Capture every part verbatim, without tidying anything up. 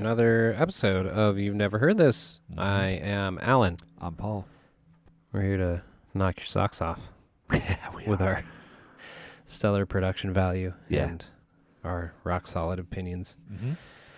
another episode of You've Never Heard This. Mm-hmm. I am Alan. I'm Paul. We're here to knock your socks off Yeah, we with are. our stellar production value Yeah. and our rock solid opinions. Mm-hmm.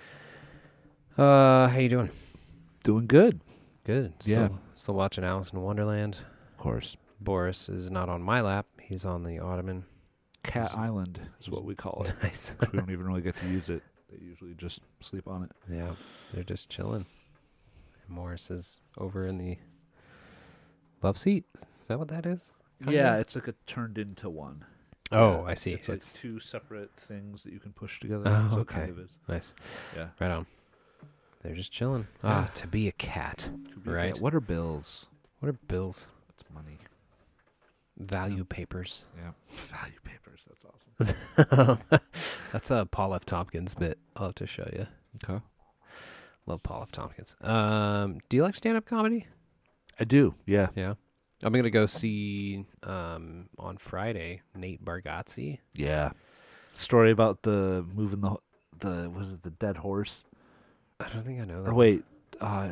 Uh, how you doing? Doing good. Good. Yeah. Still, still watching Alice in Wonderland. Of course. Boris is not on my lap. He's on the ottoman. Cat Island is what we call it. Nice. 'Cause we don't even really get to use it. They usually just sleep on it. Yeah, they're just chilling. Morris is over in the love seat. Is that what that is? Kinda? Yeah, it's like a turned into one. Oh, Yeah, I see. It's, like It's two separate things that you can push together. Oh, so it okay. kind of is. nice. Yeah. Right on. They're just chilling. Yeah. Ah, to be a cat. To be Right. fair, what are bills? What are bills? That's money. Value papers. Yeah. Value papers. That's awesome. That's a Paul F. Tompkins bit. I'll have to show you. Okay. Love Paul F. Tompkins. Um, do you like stand-up comedy? I do. Yeah. Yeah. I'm gonna go see um on Friday Nate Bargatze. Yeah. Story about the moving the the was it the dead horse? I don't think I know that. Or wait, uh,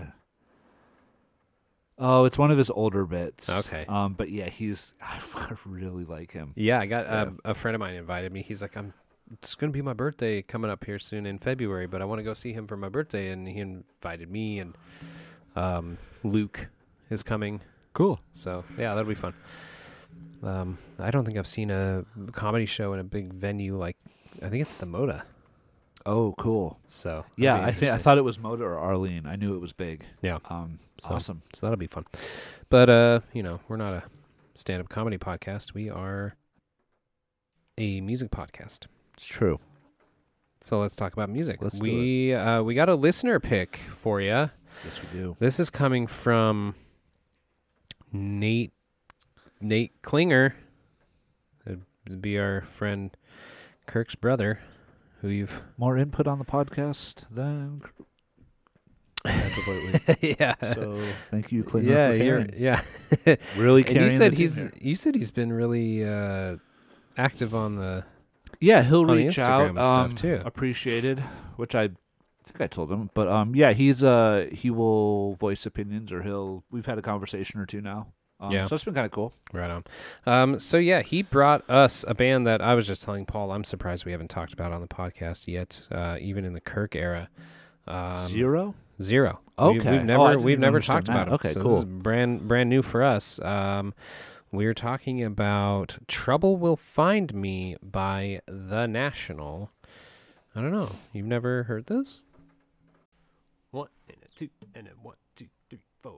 oh, it's one of his older bits. Okay. Um, but yeah, he's I really like him. Yeah, I got Yeah. um, a friend of mine invited me. He's like, I'm. It's gonna be my birthday coming up here soon in February, but I want to go see him for my birthday, and he invited me and um, Luke is coming. Cool. So yeah, that'll be fun. Um, I don't think I've seen a comedy show in a big venue like I think it's the Moda. Oh, cool. So that'll Yeah, be I think I interesting. thought it was Moda or Arlene. I knew it was big. Yeah. Um, So- awesome. So that'll be fun. But uh, you know, we're not a stand-up comedy podcast. We are a music podcast. It's true. So let's talk about music. Let's do we uh, we got a listener pick for you. Yes, we do. This is coming from Nate Nate Klinger. It'd be our friend Kirk's brother, who you've More input on the podcast than as of lately. yeah So thank you, Klinger, yeah for you're, caring. yeah. Really And caring. you said the he's team here. you said he's been really uh, active on the Yeah, he'll on the reach Instagram out. and stuff, um, too. Appreciated, which I think I told him. But um, yeah, he's uh he will voice opinions, or he'll. We've had a conversation or two now. Um, Yeah. So it's been kind of cool. right on. Um, so yeah, he brought us a band that I was just telling Paul. I'm surprised we haven't talked about on the podcast yet, uh, even in the Kirk era. Um, Zero. Zero. Okay. We, we've Oh, never I didn't we've even never understand talked about that. it. Okay, so cool. This is brand brand new for us. Um, we're talking about "Trouble Will Find Me" by The National. I don't know. You've never heard this? One and a two and a one, two, three, four.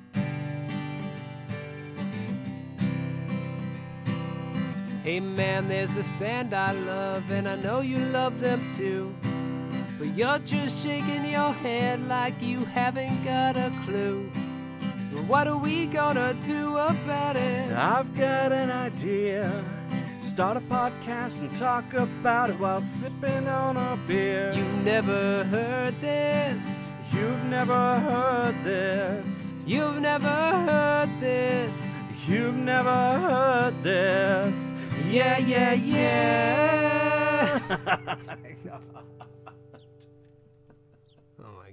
Hey man, there's this band I love, and I know you love them too. But you're just shaking your head like you haven't got a clue. But what are we gonna do about it? I've got an idea. Start a podcast and talk about it while sipping on a beer. You never heard this. You've never heard this. You've never heard this. You've never heard this. Yeah, yeah, yeah. Oh my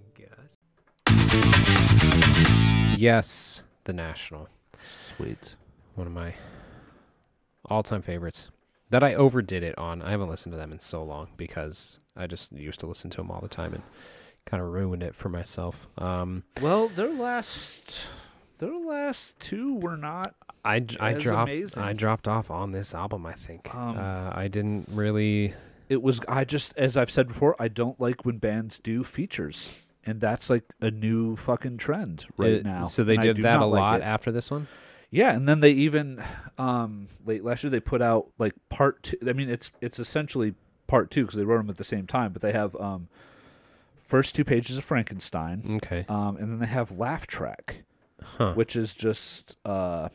god. Yes, The National. Sweet. One of my all-time favorites that I overdid it on. I haven't listened to them in so long because I just used to listen to them all the time and kind of ruined it for myself. Um, Well, their last their last two were not. I, d- I That's dropped amazing. I dropped off on this album. I think Um, uh, I didn't really. It was. I just, as I've said before, I don't like when bands do features, and that's like a new fucking trend right it- now. So they and I did do that a not like lot it. after this one. Yeah, and then they even um, late last year they put out like part two. I mean, it's it's essentially part two because they wrote them at the same time. But they have um, first two pages of Frankenstein, Okay. um, and then they have Laugh Track, Huh. which is just uh,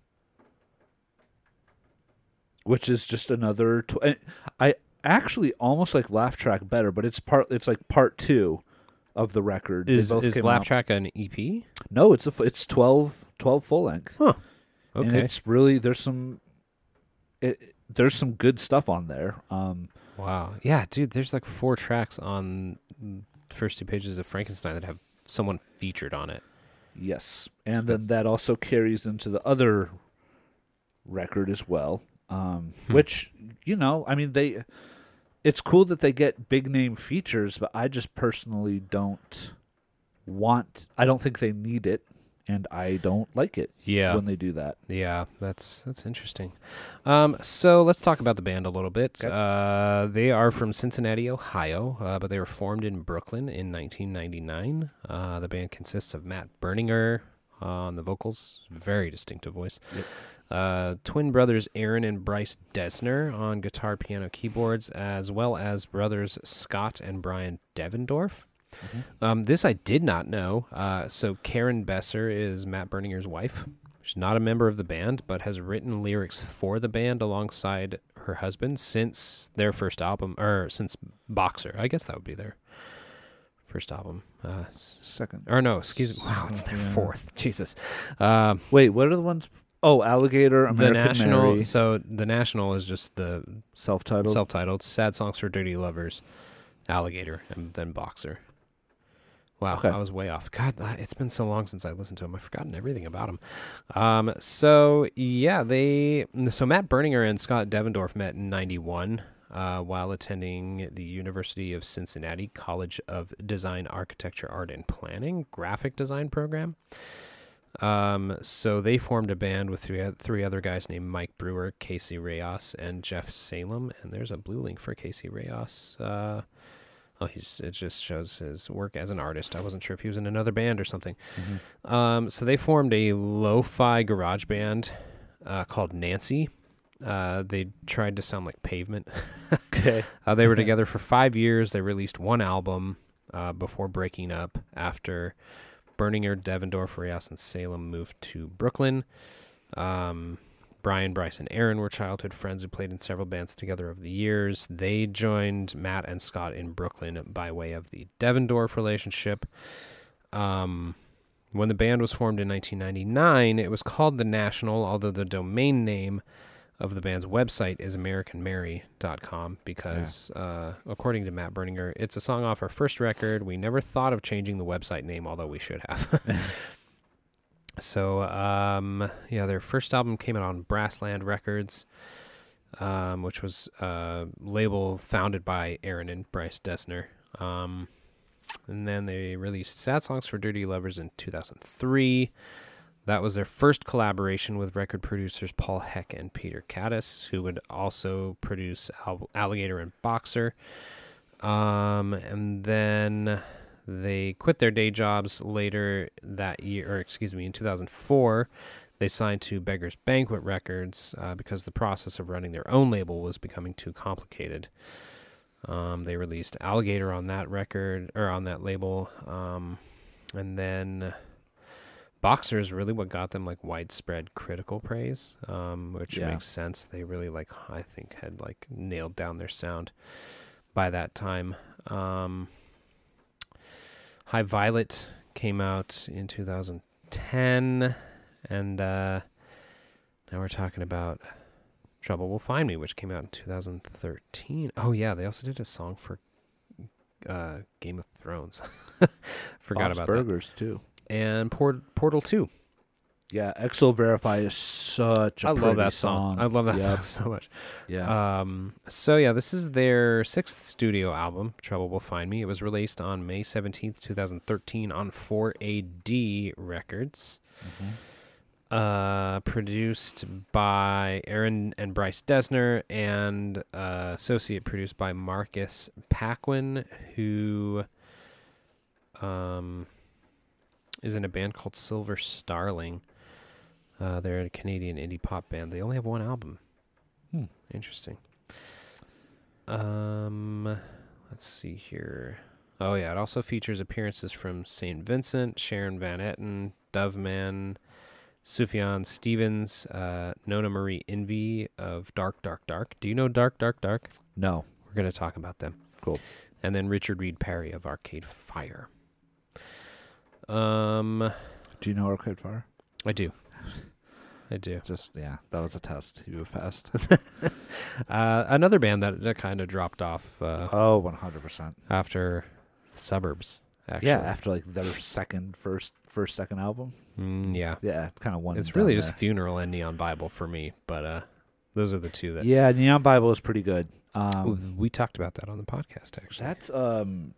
which is just another. Tw- I- I actually almost like Laugh Track better, but it's part. It's like part two of the record. They Is both is came Laugh out- Track an E P? No, it's a f- it's twelve, twelve full length. Huh. And Okay. it's really there's some it, there's some good stuff on there. Um Wow. Yeah, dude. There's like four tracks on first two pages of Frankenstein that have someone featured on it. Yes, and then that also carries into the other record as well, um, Hmm. which, you know, I mean, they. It's cool that they get big name features, but I just personally don't want. I don't think they need it, and I don't like it Yeah. when they do that. Yeah, that's that's interesting. Um, so let's talk about the band a little bit. Okay. Uh, they are from Cincinnati, Ohio, uh, but they were formed in Brooklyn in nineteen ninety-nine. Uh, the band consists of Matt Berninger uh, on the vocals, very distinctive voice. Yep. Uh, twin brothers Aaron and Bryce Desner on guitar, piano, keyboards, as well as brothers Scott and Brian Devendorf. Um, this I did not know. Uh, so Karen Besser is Matt Berninger's wife. She's not a member of the band, but has written lyrics for the band alongside her husband since their first album, or since Boxer. I guess that would be their first album. Uh, s- Second. or no, excuse me. Wow, it's their Yeah. fourth. Jesus. Um, Wait, what are the ones? Oh, Alligator, American the National. Mary, So the National is just the self-titled. self-titled "Sad Songs for Dirty Lovers," Alligator, and then Boxer. Wow, Okay. I was way off. God, I- it's been so long since I listened to him. I've forgotten everything about him. Um, so yeah, they so Matt Berninger and Scott Devendorf met in ninety-one uh, while attending the University of Cincinnati College of Design, Architecture, Art, and Planning graphic design program. Um, so they formed a band with three oth- three other guys named Mike Brewer, Casey Reyes, and Jeff Salem. And there's a blue link for Casey Reyes. Uh, oh, he's it just shows his work as an artist. I wasn't sure if he was in another band or something. Mhm. Um, so they formed a lo-fi garage band uh, called Nancy. Uh, they tried to sound like Pavement. Okay. Uh, they were together for five years. They released one album uh, before breaking up after Berninger, Devendorf, Reyes, and Salem moved to Brooklyn. Um, Brian, Bryce, and Aaron were childhood friends who played in several bands together over the years. They joined Matt and Scott in Brooklyn by way of the Devendorf relationship. Um, when the band was formed in nineteen ninety-nine, it was called The National, although the domain name of the band's website is american mary dot com because, uh, according to Matt Berninger, it's a song off our first record. We never thought of changing the website name, although we should have. So, um, yeah, their first album came out on Brassland Records, um, which was a label founded by Aaron and Bryce Desner. Um, and then they released Sad Songs for Dirty Lovers in two thousand three. That was their first collaboration with record producers Paul Heck and Peter Caddis, who would also produce Al- Alligator and Boxer. Um, and then they quit their day jobs later that year, or excuse me, in two thousand four. They signed to Beggar's Banquet Records uh, because the process of running their own label was becoming too complicated. Um, they released Alligator on that record, or on that label, um, and then Boxer is really what got them like widespread critical praise, um, which Yeah. makes sense. They really like, I think, had like nailed down their sound by that time. Um, High Violet came out in two thousand ten, and uh, now we're talking about Trouble Will Find Me, which came out in two thousand thirteen. Oh yeah, they also did a song for uh, Game of Thrones. Forgot Bob's about Burgers too. that. And Port- Portal two. Yeah, Exo Verify is such a I love pretty that song. I love that Yep. song so much. Yeah. Um, so yeah, this is their sixth studio album, Trouble Will Find Me. It was released on May seventeenth, twenty thirteen on four A D Records. Mhm. Uh, produced by Aaron and Bryce Desner, and uh, associate produced by Marcus Paquin, who um, is in a band called Silver Starling. Uh, they're a Canadian indie pop band. They only have one album. Hmm. Interesting. Um, let's see here. Oh yeah, it also features appearances from Saint Vincent, Sharon Van Etten, Doveman, Sufjan Stevens, uh, Nona Marie Envy of Dark, Dark, Dark. Do you know Dark, Dark, Dark? No. We're going to talk about them. Cool. And then Richard Reed Parry of Arcade Fire. Um, Do you know Arcade Fire? I do. I do. Just yeah, that was a test. You have passed. Uh, another band that, that kind of dropped off uh, Oh, one hundred percent. after the Suburbs. Actually, Yeah, after like their second, first, first, second album. mm, yeah. Yeah, it's kind of one. It's and done really just there. Funeral and Neon Bible for me, but uh, those are the two that Yeah, Neon Bible is pretty good. Um, Ooh, we talked about that on the podcast. Actually, That's um,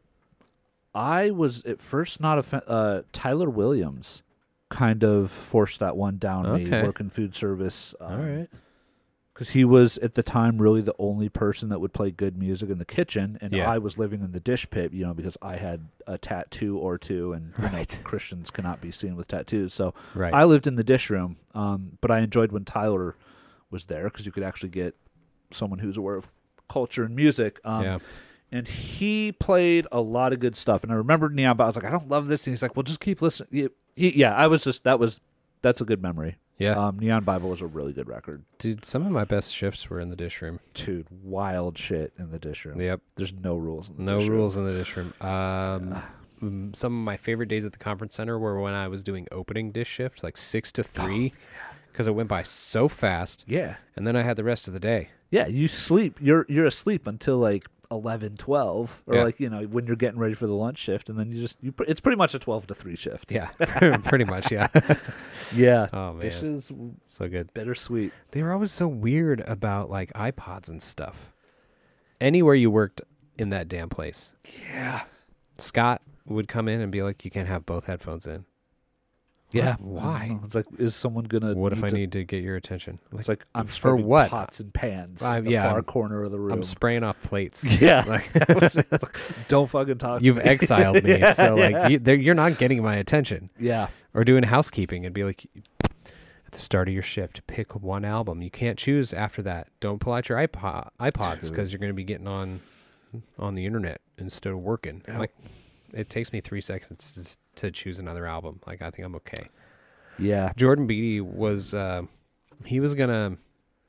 I was at first not a fan. Uh, Tyler Williams kind of forced that one down me. Okay. Working food service. Um, all right. Because he was at the time really the only person that would play good music in the kitchen, and Yeah. I was living in the dish pit. You know, because I had a tattoo or two, and you know, Right. Christians cannot be seen with tattoos. So Right. I lived in the dish room. Um, but I enjoyed when Tyler was there because you could actually get someone who's aware of culture and music. Um, yeah. And he played a lot of good stuff. And I remember Neon, but I was like, I don't love this. And he's like, well, just keep listening. He, he, yeah, I was just, that was, that's a good memory. Yeah. Um, Neon Bible was a really good record. Dude, some of my best shifts were in the dish room. Dude, wild shit in the dish room. Yep. There's no rules in the No dish room. rules in the dish room. Um, mm, some of my favorite days at the conference center were when I was doing opening dish shift, like six to three, because it went by so fast, Yeah. and then I had the rest of the day. Yeah, you sleep. You're you're asleep until like eleven, twelve, or Yeah. like, you know, when you're getting ready for the lunch shift, and then you just, you. pr- it's pretty much a twelve to three shift. Yeah, pretty much. Yeah. Yeah. Oh man, Dishes, so good. bittersweet. They were always so weird about like iPods and stuff. Anywhere you worked in that damn place, Yeah. Scott would come in and be like, "You can't have both headphones in." Yeah. Why? It's like, is someone gonna? What if I to- need to get your attention? I'm It's like, like I'm for scrubbing what? pots and pans I- in the yeah, far I'm- corner of the room. I'm spraying off plates. yeah. Like, Don't fucking talk. you've to me. exiled me, Yeah, so like yeah. you, they're- you're not getting my attention. Yeah. Or doing housekeeping and be like, at the start of your shift, pick one album. You can't choose after that. Don't pull out your iPod iPods Dude. because you're going to be getting on on the internet instead of working. Yeah. Like, it takes me three seconds to, to choose another album. Like, I think I'm okay. Yeah. Jordan Beatty was uh, he was gonna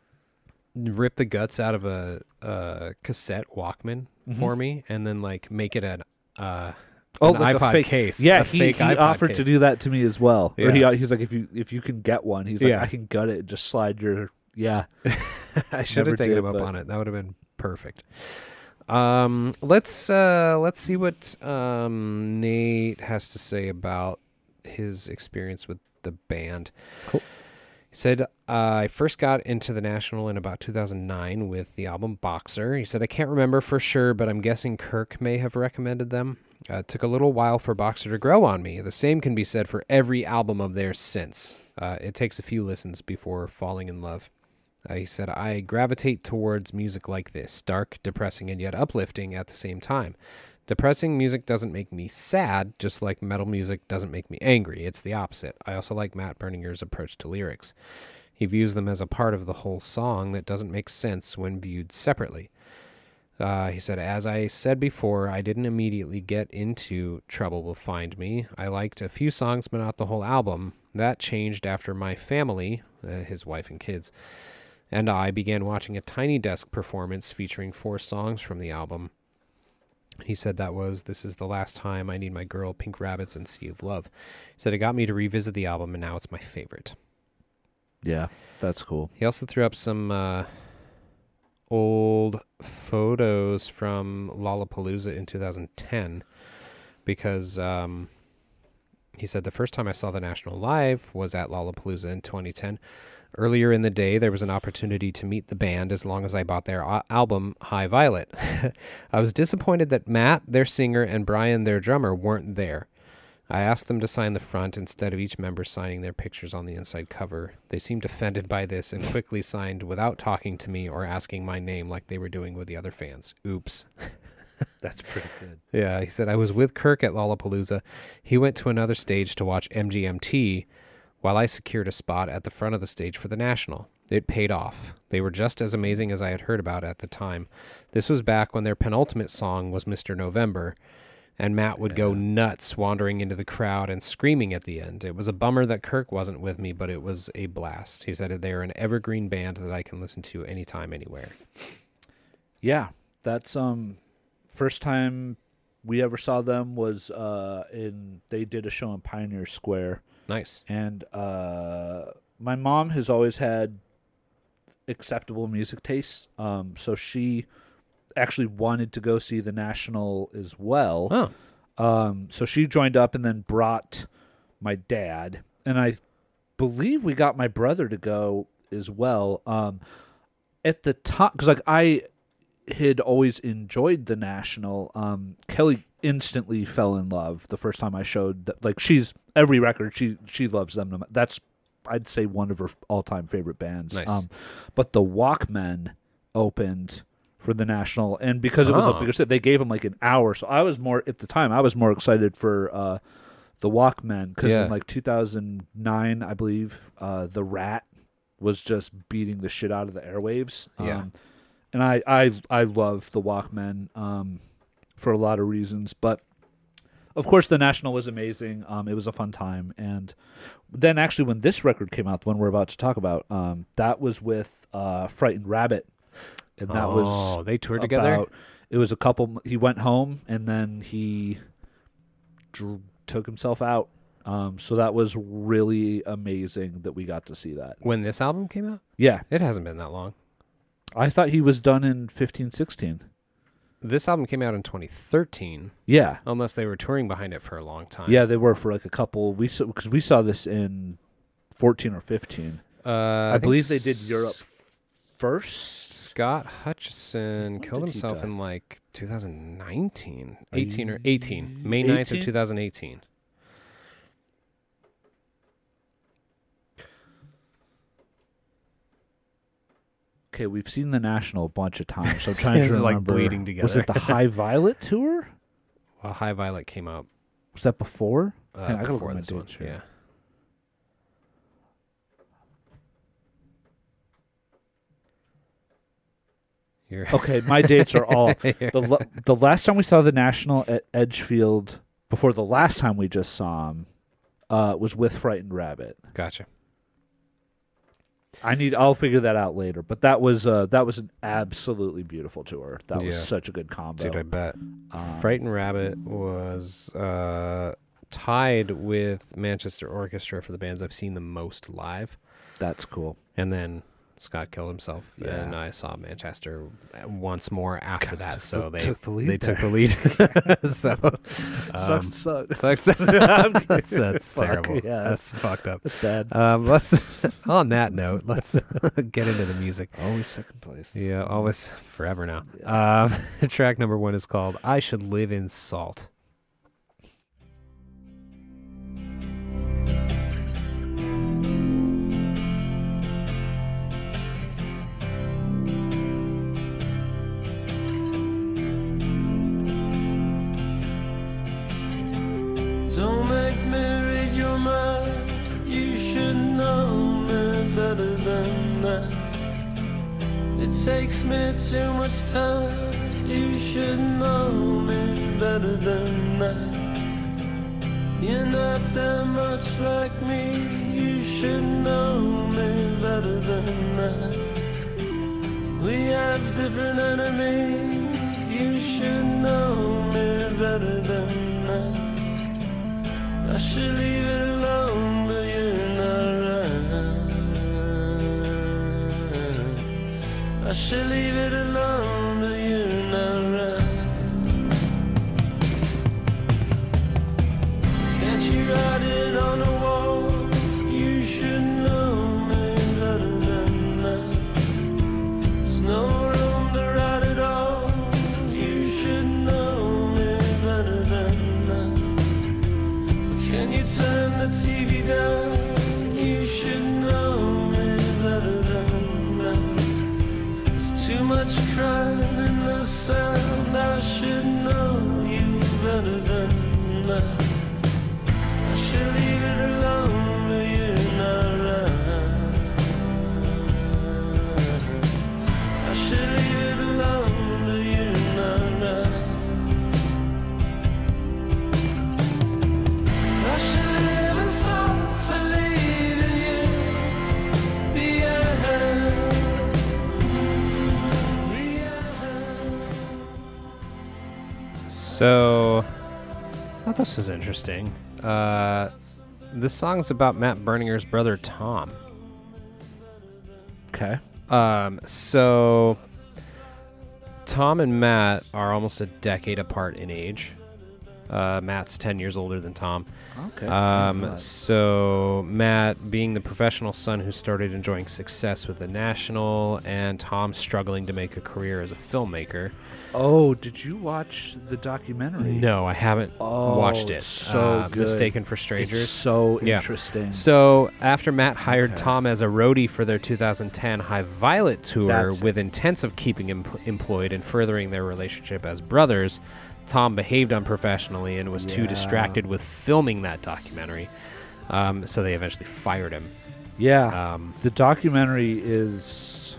rip the guts out of a, a cassette Walkman Mhm. for me, and then like make it an uh, Oh, an like a iPod fake- case. Yeah, a he, fake he iPod offered to case. do that to me as well. Or he Yeah. he's like, if you if you can get one, he's like, Yeah. I can gut it and just slide your yeah. I should Never have taken did, him up but- on it. That would have been perfect. Um, let's uh, let's see what um, Nate has to say about his experience with the band. Cool. He said, uh, I first got into the National in about two thousand nine with the album Boxer. He said, I can't remember for sure, but I'm guessing Kirk may have recommended them. Uh, it took a little while for Boxer to grow on me. The same can be said for every album of theirs since. Uh, it takes a few listens before falling in love. Uh, he said, I gravitate towards music like this, dark, depressing, and yet uplifting at the same time. Depressing music doesn't make me sad, just like metal music doesn't make me angry. It's the opposite. I also like Matt Berninger's approach to lyrics. He views them as a part of the whole song that doesn't make sense when viewed separately. Uh, he said, as I said before, I didn't immediately get into Trouble Will Find Me. I liked a few songs, but not the whole album. That changed after my family, uh, his wife and kids, and I began watching a Tiny Desk performance featuring four songs from the album. He said that was This Is the Last Time, I Need My Girl, Pink Rabbits, and Sea of Love. He said it got me to revisit the album, and now it's my favorite. Yeah, that's cool. He also threw up some uh, old photos from Lollapalooza in two thousand ten because um, he said the first time I saw the National live was at Lollapalooza in twenty ten. Earlier in the day, there was an opportunity to meet the band as long as I bought their a- album, High Violet. I was disappointed that Matt, their singer, and Brian, their drummer, weren't there. I asked them to sign the front instead of each member signing their pictures on the inside cover. They seemed offended by this and quickly signed without talking to me or asking my name like they were doing with the other fans. Oops. That's pretty good. Yeah, he said, I was with Kirk at Lollapalooza. He went to another stage to watch M G M T, while I secured a spot at the front of the stage for the National. It paid off. They were just as amazing as I had heard about at the time. This was back when their penultimate song was Mister November, and Matt would go nuts wandering into the crowd and screaming at the end. It was a bummer that Kirk wasn't with me, but it was a blast. He said they're an evergreen band that I can listen to anytime, anywhere. Yeah, that's um first time we ever saw them was uh in they did a show in Pioneer Square. Nice. And uh, my mom has always had acceptable music tastes, um, so she actually wanted to go see the National as well. Oh, Um, so she joined up and then brought my dad, and I believe we got my brother to go as well. Um, at the time, because like I had always enjoyed the National. Um, Kelly instantly fell in love the first time I showed that. Like she's every record she she loves them. That's I'd say one of her all time favorite bands. Nice. Um, but the Walkmen opened for the National, and because it was Oh. a bigger set, they gave him like an hour. So I was more at the time. I was more excited for uh, the Walkmen because Yeah. in like two thousand nine, I believe, uh, the Rat was just beating the shit out of the airwaves. Yeah. Um, and I I I love the Walkmen um, for a lot of reasons, but of course the National was amazing. Um, it was a fun time, and then actually when this record came out, the one we're about to talk about, um, that was with uh, Frightened Rabbit. And that oh, was they toured together. about, it was a couple. He went home and then he drew, took himself out. Um, so that was really amazing that we got to see that. When this album came out, Yeah, it hasn't been that long. I thought he was done in fifteen, sixteen. This album came out in twenty thirteen, Yeah, unless they were touring behind it for a long time. yeah, they were for like a couple. We saw because we saw this in fourteen or fifteen. uh, I, I, think believe they did S- Europe first. Scott Hutchison When killed did he himself die? in like two thousand nineteen, eighteen or eighteen, May ninth of eighteen? two thousand eighteen. Okay, we've seen the National a bunch of times, so I'm trying This to is like remember. bleeding Was together. it the High Violet tour? Well, High Violet came out Was that before? uh, Hang on, I gotta look before at my this one. dates here. Yeah. You're Okay, my dates are all the la- the last time we saw the National at Edgefield before the last time we just saw him uh, was with Frightened Rabbit. Gotcha. I need I'll figure that out later, but that was uh, that was an absolutely beautiful tour. That was Yeah. such a good combo. Dude, I bet. Um, Frightened Rabbit was uh, tied with Manchester Orchestra for the bands I've seen the most live. That's cool. And then Scott killed himself, Yeah. and I saw Manchester once more after God, that. took So the- they took the lead they there. took the lead. so um, Sucks to suck. sucks. that's that's Fuck, terrible. yeah. That's fucked up. That's bad. Um, let's on that note, let's get into the music. Always second place. Yeah, always forever now. Um, track number one is called "I Should Live in Salt." Don't make me read your mind. You should know me better than that. It takes me too much time. You should know me better than that. You're not that much like me. You should know me better than that. We have different enemies. You should know me better than that. I should leave it alone, but you're not right. I should leave it alone, but you're not right. Can't you write it on the wall? You should know me better than that. There's no room to write it all. You should know me better than that. Can you turn the T V down? You should know me better than that. There's too much crying in the sound. I should know you better than that. I should leave it alone, but you're not right. I should leave it alone, but you're not right. I should live in salt for leaving you behind. Behind. So, I thought this was interesting. Uh, this song's about Matt Berninger's brother Tom. Okay. Um, so Tom and Matt are almost a decade apart in age. Uh, Matt's ten years older than Tom. Okay. Um, Right. so Matt, being the professional son who started enjoying success with the National, and Tom struggling to make a career as a filmmaker. Oh, did you watch the documentary? No, I haven't Oh, watched it. so uh, good. Mistaken for Strangers. It's so Yeah. interesting. So after Matt hired Okay. Tom as a roadie for their two thousand ten High Violet tour, That's it. with intents of keeping him p- employed and furthering their relationship as brothers, Tom behaved unprofessionally and was too Yeah. distracted with filming that documentary. Um, so they eventually fired him. Yeah. Um, The documentary is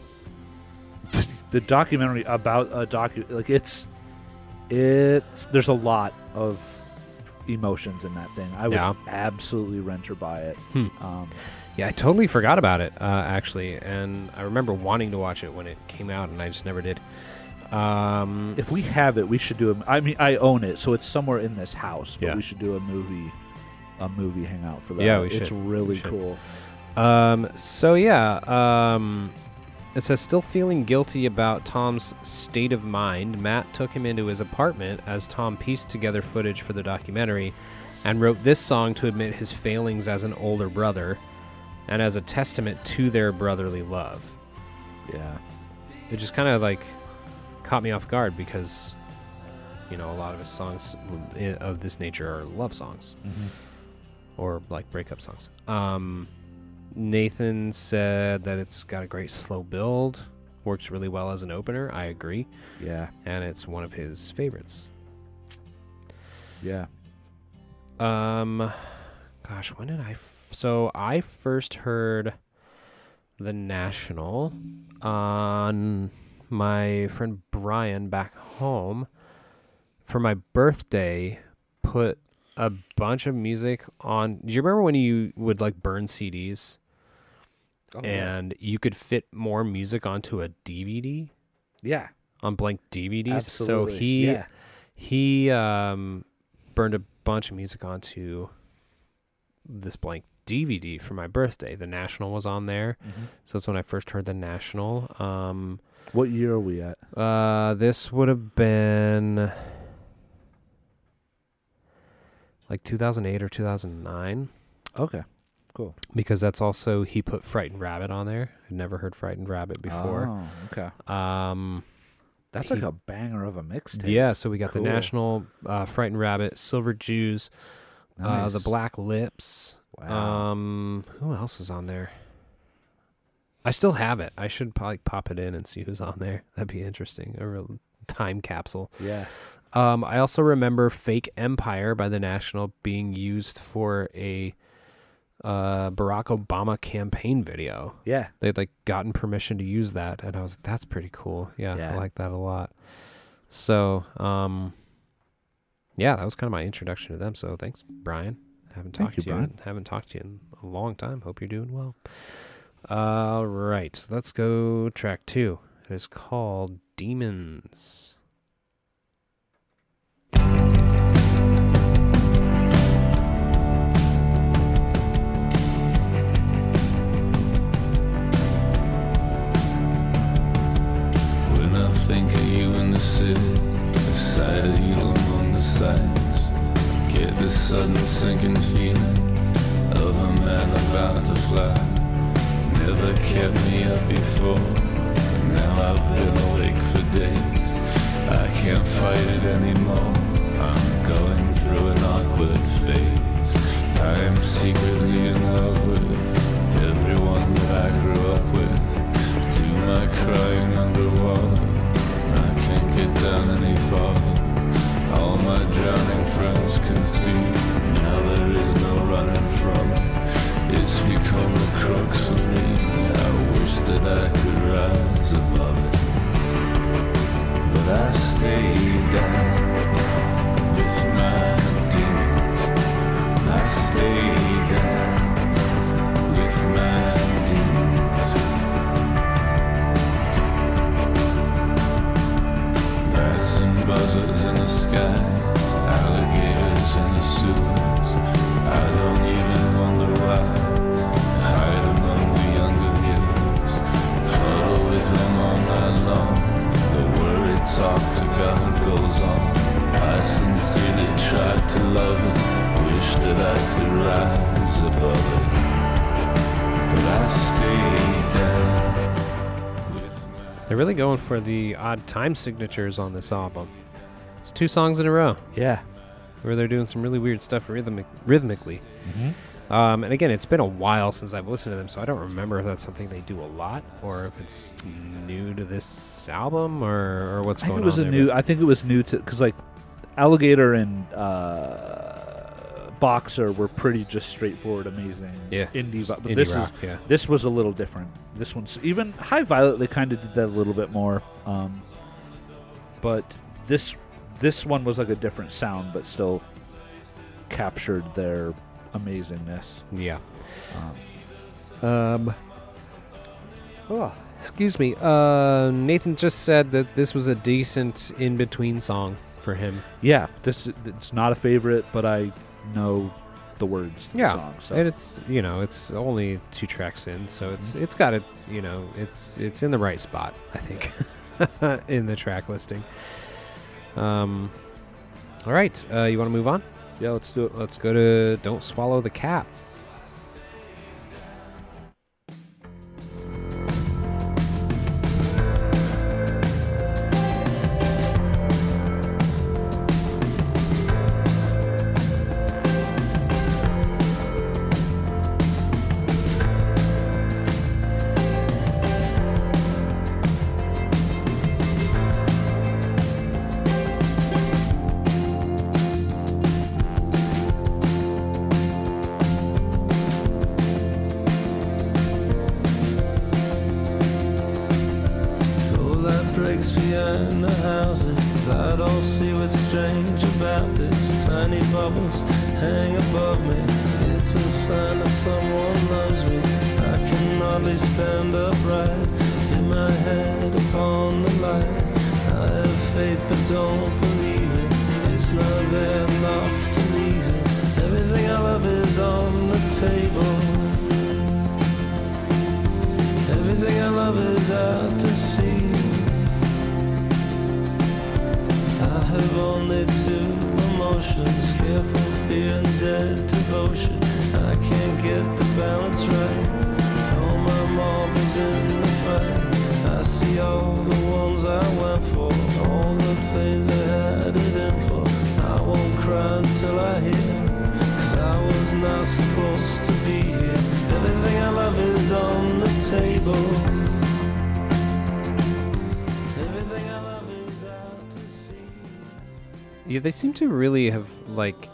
the documentary about a docu like it's it's there's a lot of emotions in that thing. I would Yeah. absolutely rent or buy it. Hmm. Um, yeah, I totally forgot about it, uh, actually. And I remember wanting to watch it when it came out, and I just never did. Um, if we have it, we should do a. I mean, I own it, so it's somewhere in this house. But Yeah. we should do a movie, a movie hangout for that. Yeah, we It's should. really We should. cool. Um, so yeah, um, it says still feeling guilty about Tom's state of mind, Matt took him into his apartment as Tom pieced together footage for the documentary and wrote this song to admit his failings as an older brother and as a testament to their brotherly love. Yeah. It just kind of like caught me off guard because, you know, a lot of his songs i- of this nature are love songs. Mm-hmm. Or like breakup songs. Um, Nathan said that it's got a great slow build, works really well as an opener. I agree, Yeah. and it's one of his favorites. Yeah. Um, gosh, when did I? F- so I first heard the National on my friend Brian back home for my birthday. Put a bunch of music on. Do you remember when you would like burn C Ds Oh, and you could fit more music onto a D V D yeah. on blank D V Ds? Absolutely. So he yeah. he um, burned a bunch of music onto this blank D V D for my birthday. The National was on there, Mhm. so that's when I first heard the National. Um, What year are we at? uh, this would have been like two thousand eight or two thousand nine. Okay. Cool. Because that's also, he put Frightened Rabbit on there. I'd never heard Frightened Rabbit before. Oh, okay. Um, That's he- like a banger of a mixtape. yeah, so we got Cool. the National, uh, Frightened Rabbit, Silver Jews, uh, the Nice. Black Lips. Wow. Um, who else is on there? I still have it. I should probably pop it in and see who's on there. That'd be interesting. A real time capsule. yeah. Um, I also remember Fake Empire by the National being used for a uh, Barack Obama campaign video. Yeah. They'd like gotten permission to use that, and I was like, that's pretty cool. Yeah, Yeah. I like that a lot. So, um, yeah, that was kind of my introduction to them. So thanks, Brian. Haven't Thank talked you, to you. Brian. in- Haven't talked to you in a long time. Hope you're doing well. All right, let's go track two. It is called Demons. When I think of you in the city, the sight of you among the sights, get this sudden sinking feeling of a man about to fly. Never kept me up before, now I've been awake for days. I can't fight it anymore, I'm going through an awkward phase. I am secretly in love with everyone that I grew up with. Do my crying underwater, I can't get down any farther. All my drowning friends can see, now there is no running from it. It's become the crux of me, I wish that I could rise above it. But I stay down with my demons, I stay down They're really going for the odd time signatures on this album. It's two songs in a row Yeah. where they're doing some really weird stuff rhythmic- rhythmically. Mm-hmm. Um, and again, it's been a while since I've listened to them, so I don't remember if that's something they do a lot or if it's new to this album or, or what's I think going it was on a there, new. I think it was new to because like Alligator and uh, Boxer were pretty just straightforward, amazing Yeah, indie. just But indie this rock, is yeah. this was a little different. This one's even High Violet. They kind of did that a little bit more. Um, but this this one was like a different sound, but still captured their amazingness. Yeah. Um, Um. Oh, excuse me. Uh, Nathan just said that this was a decent in-between song for him. yeah, this it's not a favorite, but I know the words to Yeah, the song. So And it's you know it's only two tracks in, so it's Mhm. it's got it. You know it's it's in the right spot, I think, in the track listing. Um. All right. Uh, you want to move on? yeah, let's do it. Let's go to Don't Swallow the Cap. Cold light breaks behind the houses. I don't see what's strange about this. Tiny bubbles hang above me. It's a sign that someone loves me. I can hardly stand upright. In my head upon the light. I have faith but don't believe it. It's not there enough to leave it. Everything I love is on the table. Everything I love is out to sea. I have only two emotions, careful fear and dead devotion. I can't get the balance right. Throw my marbles in the fight. I see all the ones I went for, all the things I had it in for. I won't cry until I hear, 'cause I was not supposed to be here. Everything I love is on the table. Everything I love is out to sea. Yeah, they seem to really have like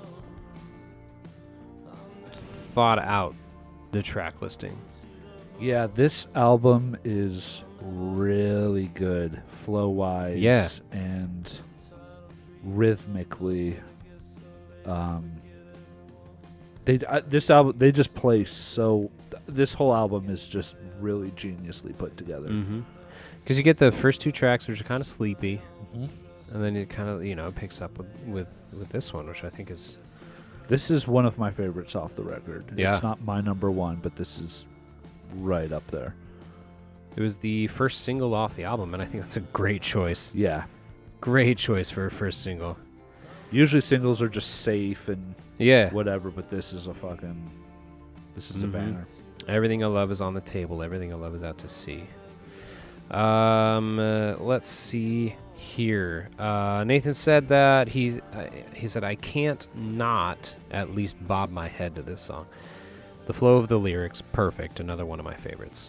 thought out the track listing. Yeah, this album is really good flow wise Yeah. and rhythmically. Um, they uh, this album they just play so. This whole album is just really geniusly put together. Mm-hmm. Because you get the first two tracks, which are kind of sleepy, Mhm. and then it kind of you know picks up with, with with this one, which I think is This is one of my favorites off the record. Yeah. It's not my number one, but this is right up there. it was the first single off the album, and I think that's a great choice. Yeah. Great choice for a first single. Usually singles are just safe and Yeah. whatever, but this is a fucking this is Mhm. a banger. Everything I love is on the table. Everything I love is out to sea. Um, uh, let's see here. Uh, Nathan said that he uh, he said I can't not at least bob my head to this song. The flow of the lyrics, perfect. Another one of my favorites.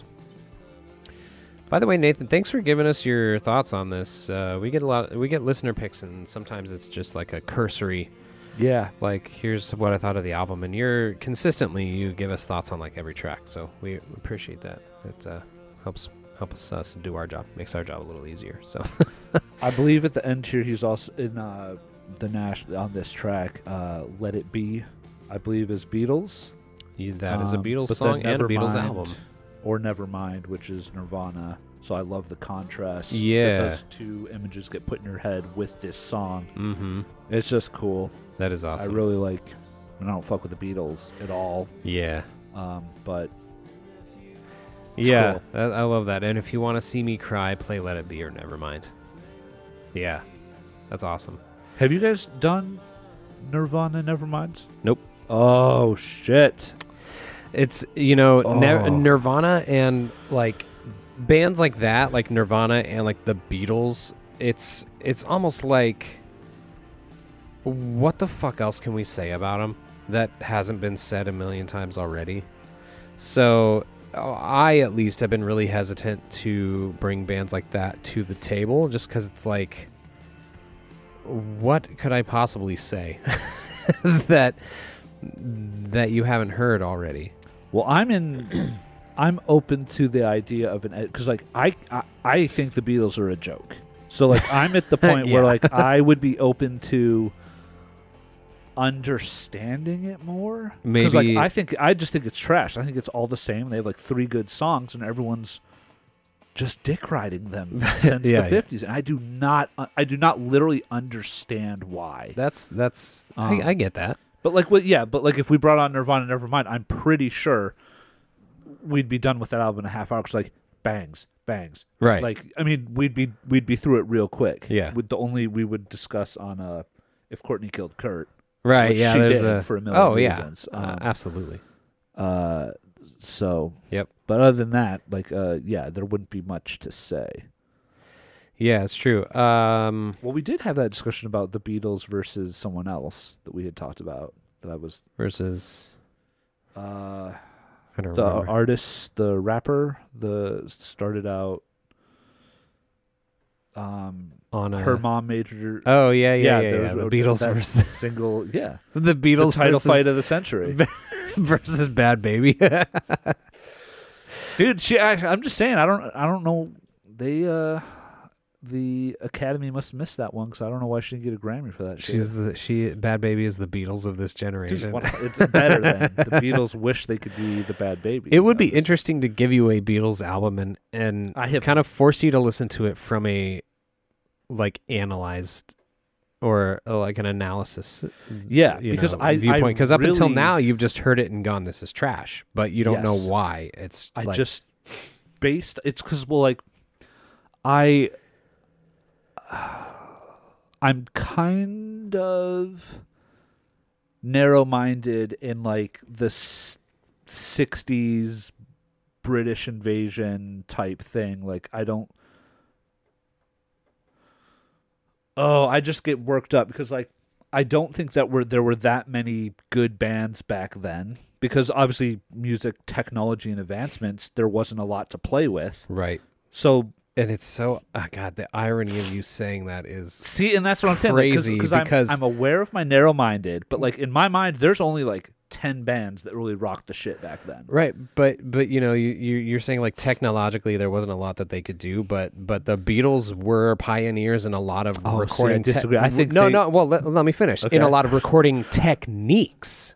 By the way, Nathan, thanks for giving us your thoughts on this. Uh, we get a lot. We get listener picks, and sometimes it's just like a cursory. Yeah. Like, here's what I thought of the album, and you're consistently you give us thoughts on like every track, so we appreciate that. It uh, helps helps us do our job, makes our job a little easier. So I believe at the end here he's also in uh, the Nash on this track. Uh, Let It Be, I believe, is Beatles. you, that is a Um, Beatles but then song and a Beatles Nevermind, album. or Nevermind, which is Nirvana. So I love the contrast. that Yeah. those two images get put in your head with this song. Mm-hmm. It's just cool. That is awesome. I really like. I don't fuck with the Beatles at all, yeah, um, but It's yeah, cool. I, I love that. And if you want to see me cry, play Let It Be or Nevermind. Yeah, that's awesome. have you guys done Nirvana Nevermind? Nope. Oh shit! It's you know Oh. Nir- Nirvana and like bands like that, like Nirvana and like the Beatles, it's it's almost like, what the fuck else can we say about them that hasn't been said a million times already? So I at least have been really hesitant to bring bands like that to the table, just because it's like, what could I possibly say that that you haven't heard already? Well, I'm in. I'm open to the idea of an because like I, I I think the Beatles are a joke. So like I'm at the point where Yeah. like I would be open to understanding it more. Because like Maybe- I think I just think it's trash. I think it's all the same. They have like three good songs, and everyone's just dick riding them since Yeah, the yeah. fifties. And I do not I do not literally understand why. That's that's Um, I, I get that. But like what? Yeah, but like if we brought on Nirvana, Nevermind, I'm pretty sure we'd be done with that album in a half hour. Cause like bangs, bangs, Right. Like I mean, we'd be we'd be through it real quick. Yeah. With the only we would discuss on uh if Courtney killed Kurt. Right, which yeah, she there's did a for a million oh yeah, reasons. uh, Um, absolutely. Uh, so Yep. But other than that, like uh, yeah, there wouldn't be much to say. Yeah, it's true. Um, Well, we did have that discussion about the Beatles versus someone else that we had talked about. That I was versus uh. I don't the remember. artist, the rapper, the started out. Um, On a, her mom majored. Oh yeah, yeah, yeah. there yeah, was The a- Beatles that versus single. Yeah, the Beatles the title versus, fight of the century, versus Bad Baby. dude. She, I, I'm just saying. I don't. I don't know. They, uh, the Academy must miss that one because I don't know why she didn't get a Grammy for that. She's the she Bad Baby is the Beatles of this shit. generation. Dude, what- it's better than the Beatles. Wish they could be the Bad Baby. It would be That was- interesting to give you a Beatles album and and I have- kind of force you to listen to it from a like analyzed or uh, like an analysis. Yeah, you because know, I- I viewpoint because up until really- now you've just heard it and gone, this is trash, but you don't know Yes. why. It's I like, just based it's because well like I I'm kind of narrow-minded in like the s- sixties British invasion type thing. Like I don't Oh, I just get worked up because like I don't think that were there were that many good bands back then because obviously music technology and advancements there wasn't a lot to play with. right. So And it's so oh God, the irony of you saying that is see, and that's what I'm saying. Crazy, like, cause, 'cause because- I'm, I'm aware of my narrow-minded, but like in my mind, there's only like ten bands that really rocked the shit back then. right. But but you know you, you you're saying like technologically there wasn't a lot that they could do, but but the Beatles were pioneers in a lot of Oh, see, I recording. te- disagree. I think no they- no. Well, let, let me finish. In Okay. a lot of recording techniques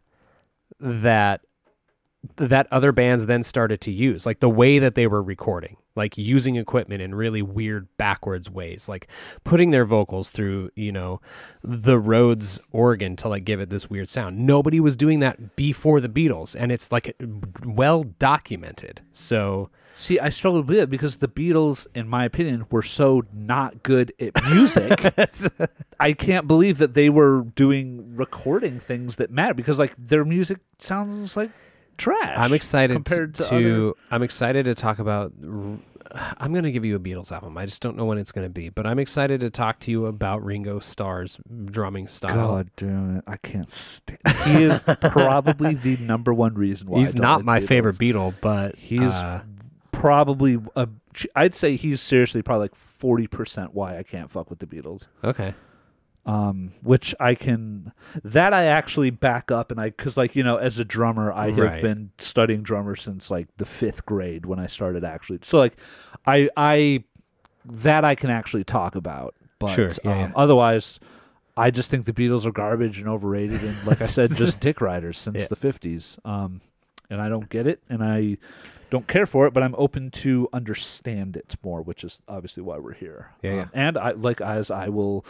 that that other bands then started to use, like the way that they were recording, like using equipment in really weird backwards ways, like putting their vocals through, you know, the Rhodes organ to like give it this weird sound. Nobody was doing that before the Beatles, and it's like well documented. So See, I struggled with it because the Beatles, in my opinion, were so not good at music. I can't believe that they were doing recording things that matter because like their music sounds like trash. I'm excited compared to, to, other- I'm excited to talk about I'm going to give you a Beatles album. I just don't know when it's going to be, but I'm excited to talk to you about Ringo Starr's drumming style. God damn it! I can't stand. He is probably the number one reason why He's I don't not like my the favorite Beatles. Beatle, but He's uh, probably a. I'd say he's seriously probably like forty percent why I can't fuck with the Beatles. okay. Um, which I can that I actually back up, and I because like you know as a drummer I have Right. been studying drummer since like the fifth grade when I started actually. So like I I that I can actually talk about, but Sure, yeah, um, yeah. otherwise. I just think the Beatles are garbage and overrated, and like I said, just dick riders since Yeah. the fifties. Um, and I don't get it, and I don't care for it, but I'm open to understand it more, which is obviously why we're here. Yeah, Um, yeah. And I like as I will.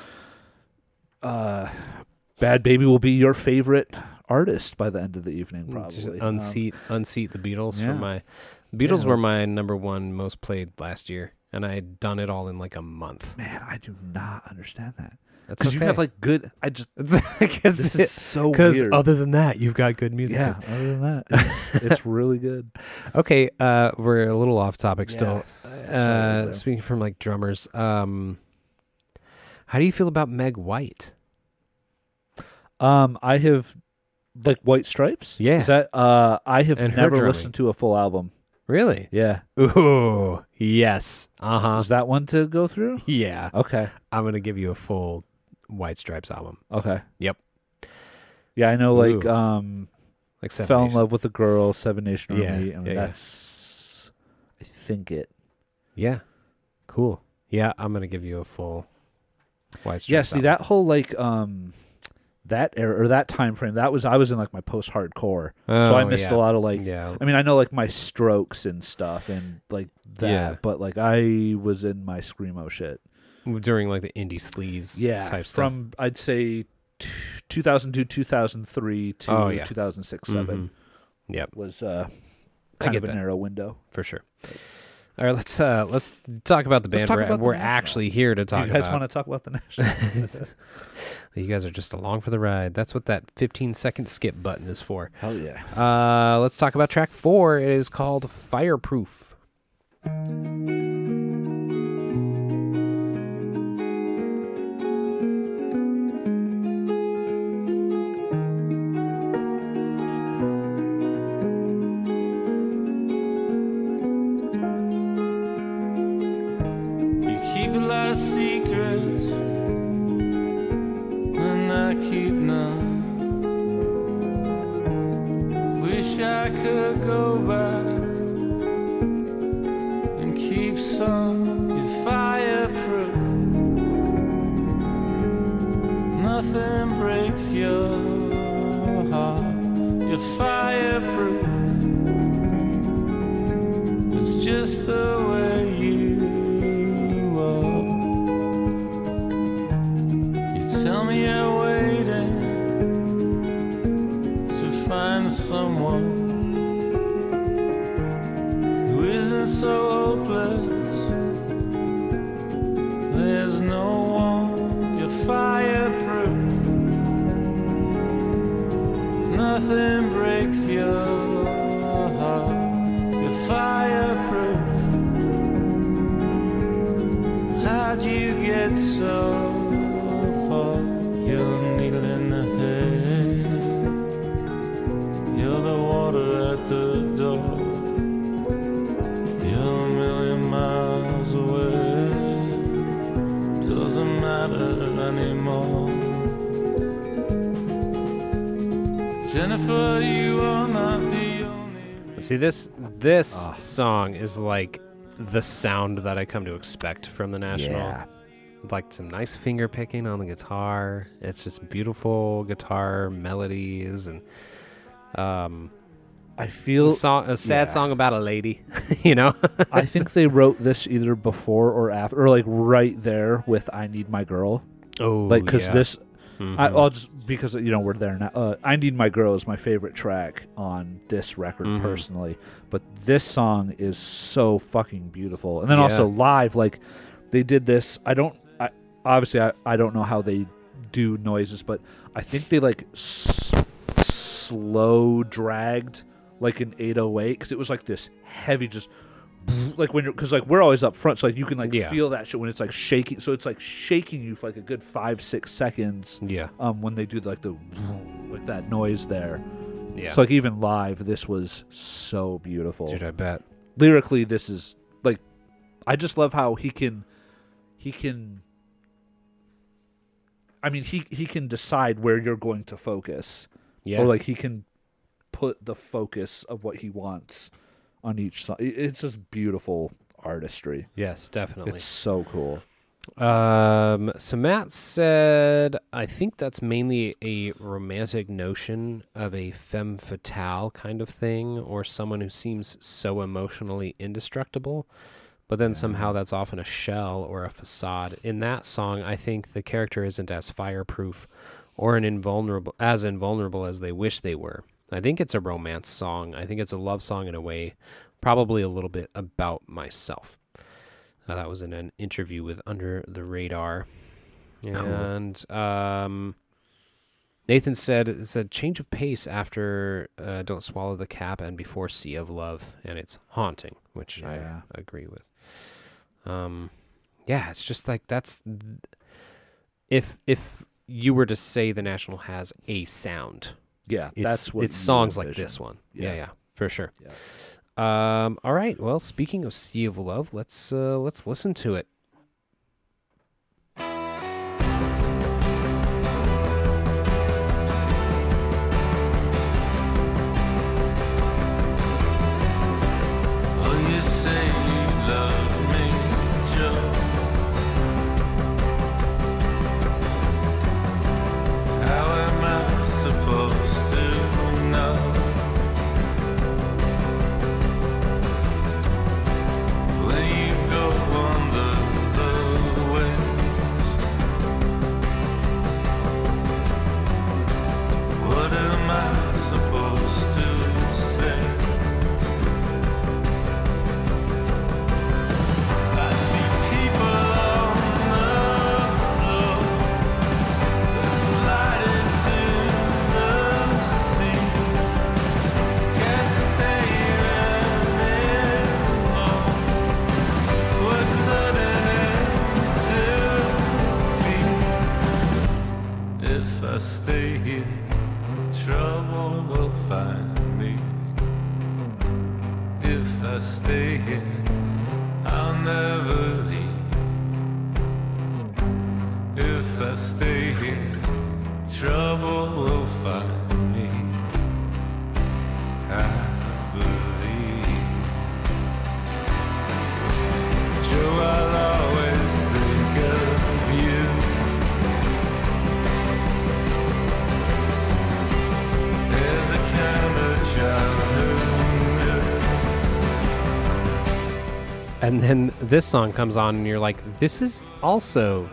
Uh, Bad Baby will be your favorite artist by the end of the evening, Just probably. Um, unseat unseat the Beatles yeah. from my Beatles Yeah. were my number one most played last year, and I had done it all in like a month. man, I do not understand that. That's because okay. you have like good. I just Because this is so Because weird. other than that, you've got good music. yeah, other than that, it's, it's really good. Okay, uh, we're a little off topic still. Sorry, Uh, sorry. speaking from like drummers, um, how do you feel about Meg White? Um, I have like White Stripes. Yeah. Is that? Uh, I have And her never drumming. listened to a full album. Really? Yeah. Ooh, yes. Uh huh. Is that one to go through? Yeah. Okay. I'm gonna give you a full White Stripes album. Okay. Yep. Yeah, I know. Like, Ooh. um, Like Seven fell in Nation. love with a girl, Seven Nation Yeah, Army, and yeah, yeah. that's, I think it. Yeah. Cool. Yeah, I'm gonna give you a full White Stripes. Yeah. See album. that whole like um, that era or that time frame. That was I was in like my post hardcore, so I Oh, missed yeah. a lot of like. Yeah. I mean, I know like my Strokes and stuff and like that, Yeah. but like I was in my screamo shit. During like the indie sleaze Yeah, type stuff. from I'd say t- two thousand two, two thousand three to Oh, yeah. two thousand six, seven Mhm. Yep, was uh, I kind get of a that. narrow window. for sure. All right, let's uh let's talk about the Let's band talk we're, about the we're National. actually here to talk you guys about. want to talk about the national? You guys are just along for the ride. That's what that fifteen second skip button is for. Hell yeah! Uh, let's talk about track four. It is called Fireproof. You keep a lot of secrets, and I keep none. Wish I could go back and keep some. You're fireproof. Nothing breaks your heart. You're fireproof. It's just the way you are. You tell me you're waiting to find someone who isn't so hopeless. There's no one. You're fireproof. Nothing breaks your heart. You're fireproof. How'd you get so far? You're a needle in the hay. You're the water at the door. You're a million miles away. Doesn't matter anymore. Jennifer, you are not the only. See, this this Ah. song is like the sound that I come to expect from the National. Yeah. Like some nice finger picking on the guitar. It's just beautiful guitar melodies and um I a, feel. song, a sad yeah. song about a lady, you know? I think they wrote this either before or after, or like right there with "I Need My Girl." Oh, Like, because yeah. this, I, Mhm. I'll just because you know we're there now. Uh, "I Need My Girl" is my favorite track on this record Mhm. personally, but this song is so fucking beautiful. And then Yeah. also live, like they did this. I don't. I obviously I, I don't know how they do noises, but I think they like s- slow dragged like an eight oh eight because it was like this heavy just. Like when you're, because like we're always up front, so like you can like Yeah. feel that shit when it's like shaking. So it's like shaking you for like a good five six seconds. Yeah. Um, when they do like the like that noise there. Yeah. So like even live, this was so beautiful. Dude, I bet. Lyrically, this is like, I just love how he can, he can. I mean, he he can decide where you're going to focus, Yeah. or like he can put the focus of what he wants on each song. It- It's just beautiful artistry. yes, definitely. It's so cool. Um, so Matt said, I think that's mainly a romantic notion of a femme fatale kind of thing, or someone who seems so emotionally indestructible, but then somehow that's often a shell or a facade. In that song, I think the character isn't as fireproof or an invulnerable as invulnerable as they wish they were. I think it's a romance song. I think it's a love song in a way, probably a little bit about myself. Uh, that was in an interview with Under the Radar. And um, Nathan said it said change of pace after uh, Don't Swallow the Cap and before Sea of Love, and it's haunting, which Yeah. I agree with. Um, yeah, it's just like that's th- if if you were to say the National has a sound, Yeah, it's, that's what it's you songs like envision. this one. Yeah, Yeah. yeah, for sure. Yeah. Um, all right. Well, speaking of Sea of Love, let's uh, let's listen to it. Oh, you say you love me, Joe. How am I supposed to know when you go under the waves? What am I supposed to say? I see people on the floor that slide into the sea. Can't stay anymore. We're turning into feet. If I stay here, trouble will find me. If I stay here, I'll never leave. If I stay here, trouble will find me. I believe. Joe, I'll always think of you. There's a kind of childhood. And then this song comes on, and you're like, this is also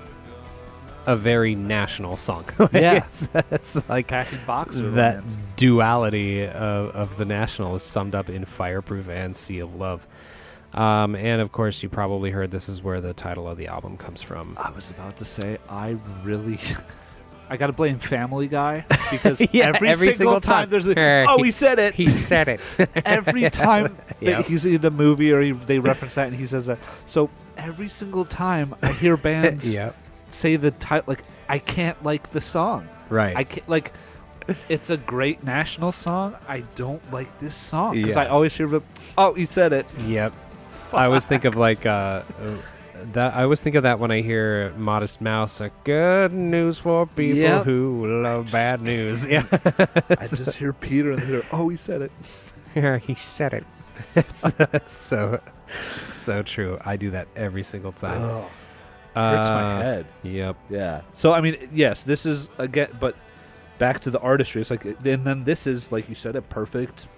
a very national song. Like, Yeah. it's, it's like Khaki Boxer that Romance. duality of, of the national is summed up in Fireproof and Sea of Love. Um, and of course, you probably heard this is where the title of the album comes from. I was about to say, I really, I got to blame Family Guy because Yeah, every, every single, single time, time. there's a, Uh, oh, he- he said it. He said it. Every time Yep. that he's in a movie or he, they reference that and he says that. So every single time I hear bands Yep. say the title, like, I can't like the song. Right. I can't, like, it's a great national song. I don't like this song because Yeah. I always hear the, oh, he said it. Yep. I always think of like uh, uh, that. I always think of that when I hear Modest Mouse. Like, good news for people Yep. who love bad news. Yeah. I just hear Peter and hear, oh, he said it. Yeah, he said it. it's, it's so, so true. I do that every single time. Oh, hurts my Uh, head. Yep. Yeah. So I mean, yes, this is again, but back to the artistry. It's like, and then this is like you said, a perfect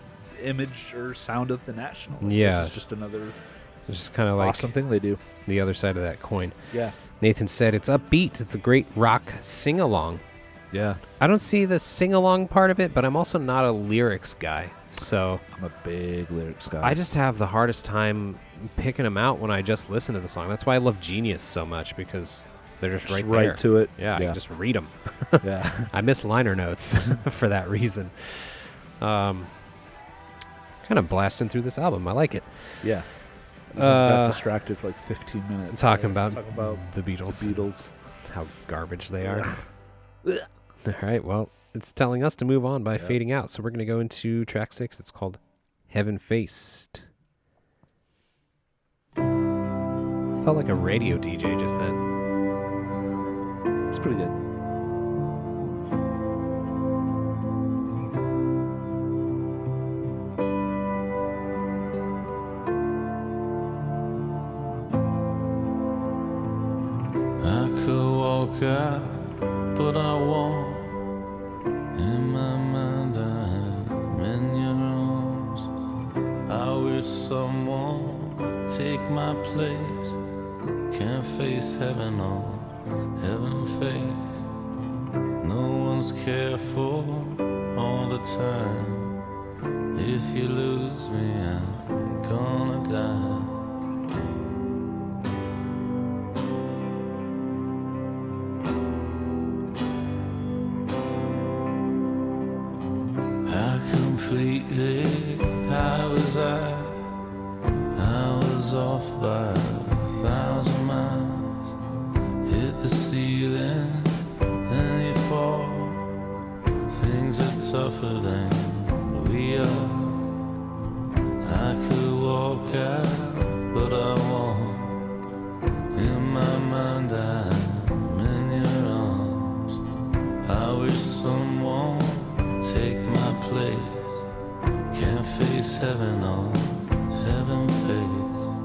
image or sound of the National. Like, Yeah. This is just another It's just kind of like awesome thing they do. the other side of that coin. Yeah. Nathan said it's upbeat. It's a great rock sing along. Yeah. I don't see the sing along part of it, but I'm also not a lyrics guy. So I'm a big lyrics guy. I just have the hardest time picking them out when I just listen to the song. That's why I love Genius so much, because they're just, Just right right there. to it. Yeah, I Yeah. can just read them. Yeah. I miss liner notes for that reason. Um, kind of blasting through this album. I like it. Yeah. I Uh, got distracted for like fifteen minutes. Talking Uh, about, talking about the Beatles, the Beatles. how garbage they are. All right, well, it's telling us to move on by Yeah. fading out. So we're going to go into track six. It's called Heaven Faced. Felt like a radio D J just then. It's pretty good. I could walk out, but I won't. In my mind, I'm in your arms. I wish someone would take my place. Can't face heaven on heaven face. No one's careful all the time. If you lose me, I'm gonna die. off by a thousand miles. Hit the ceiling and you fall. Things are tougher than we are. I could walk out, but I won't. In my mind I'm in your arms. I wish someone would take my place. Can't face heaven on heaven face.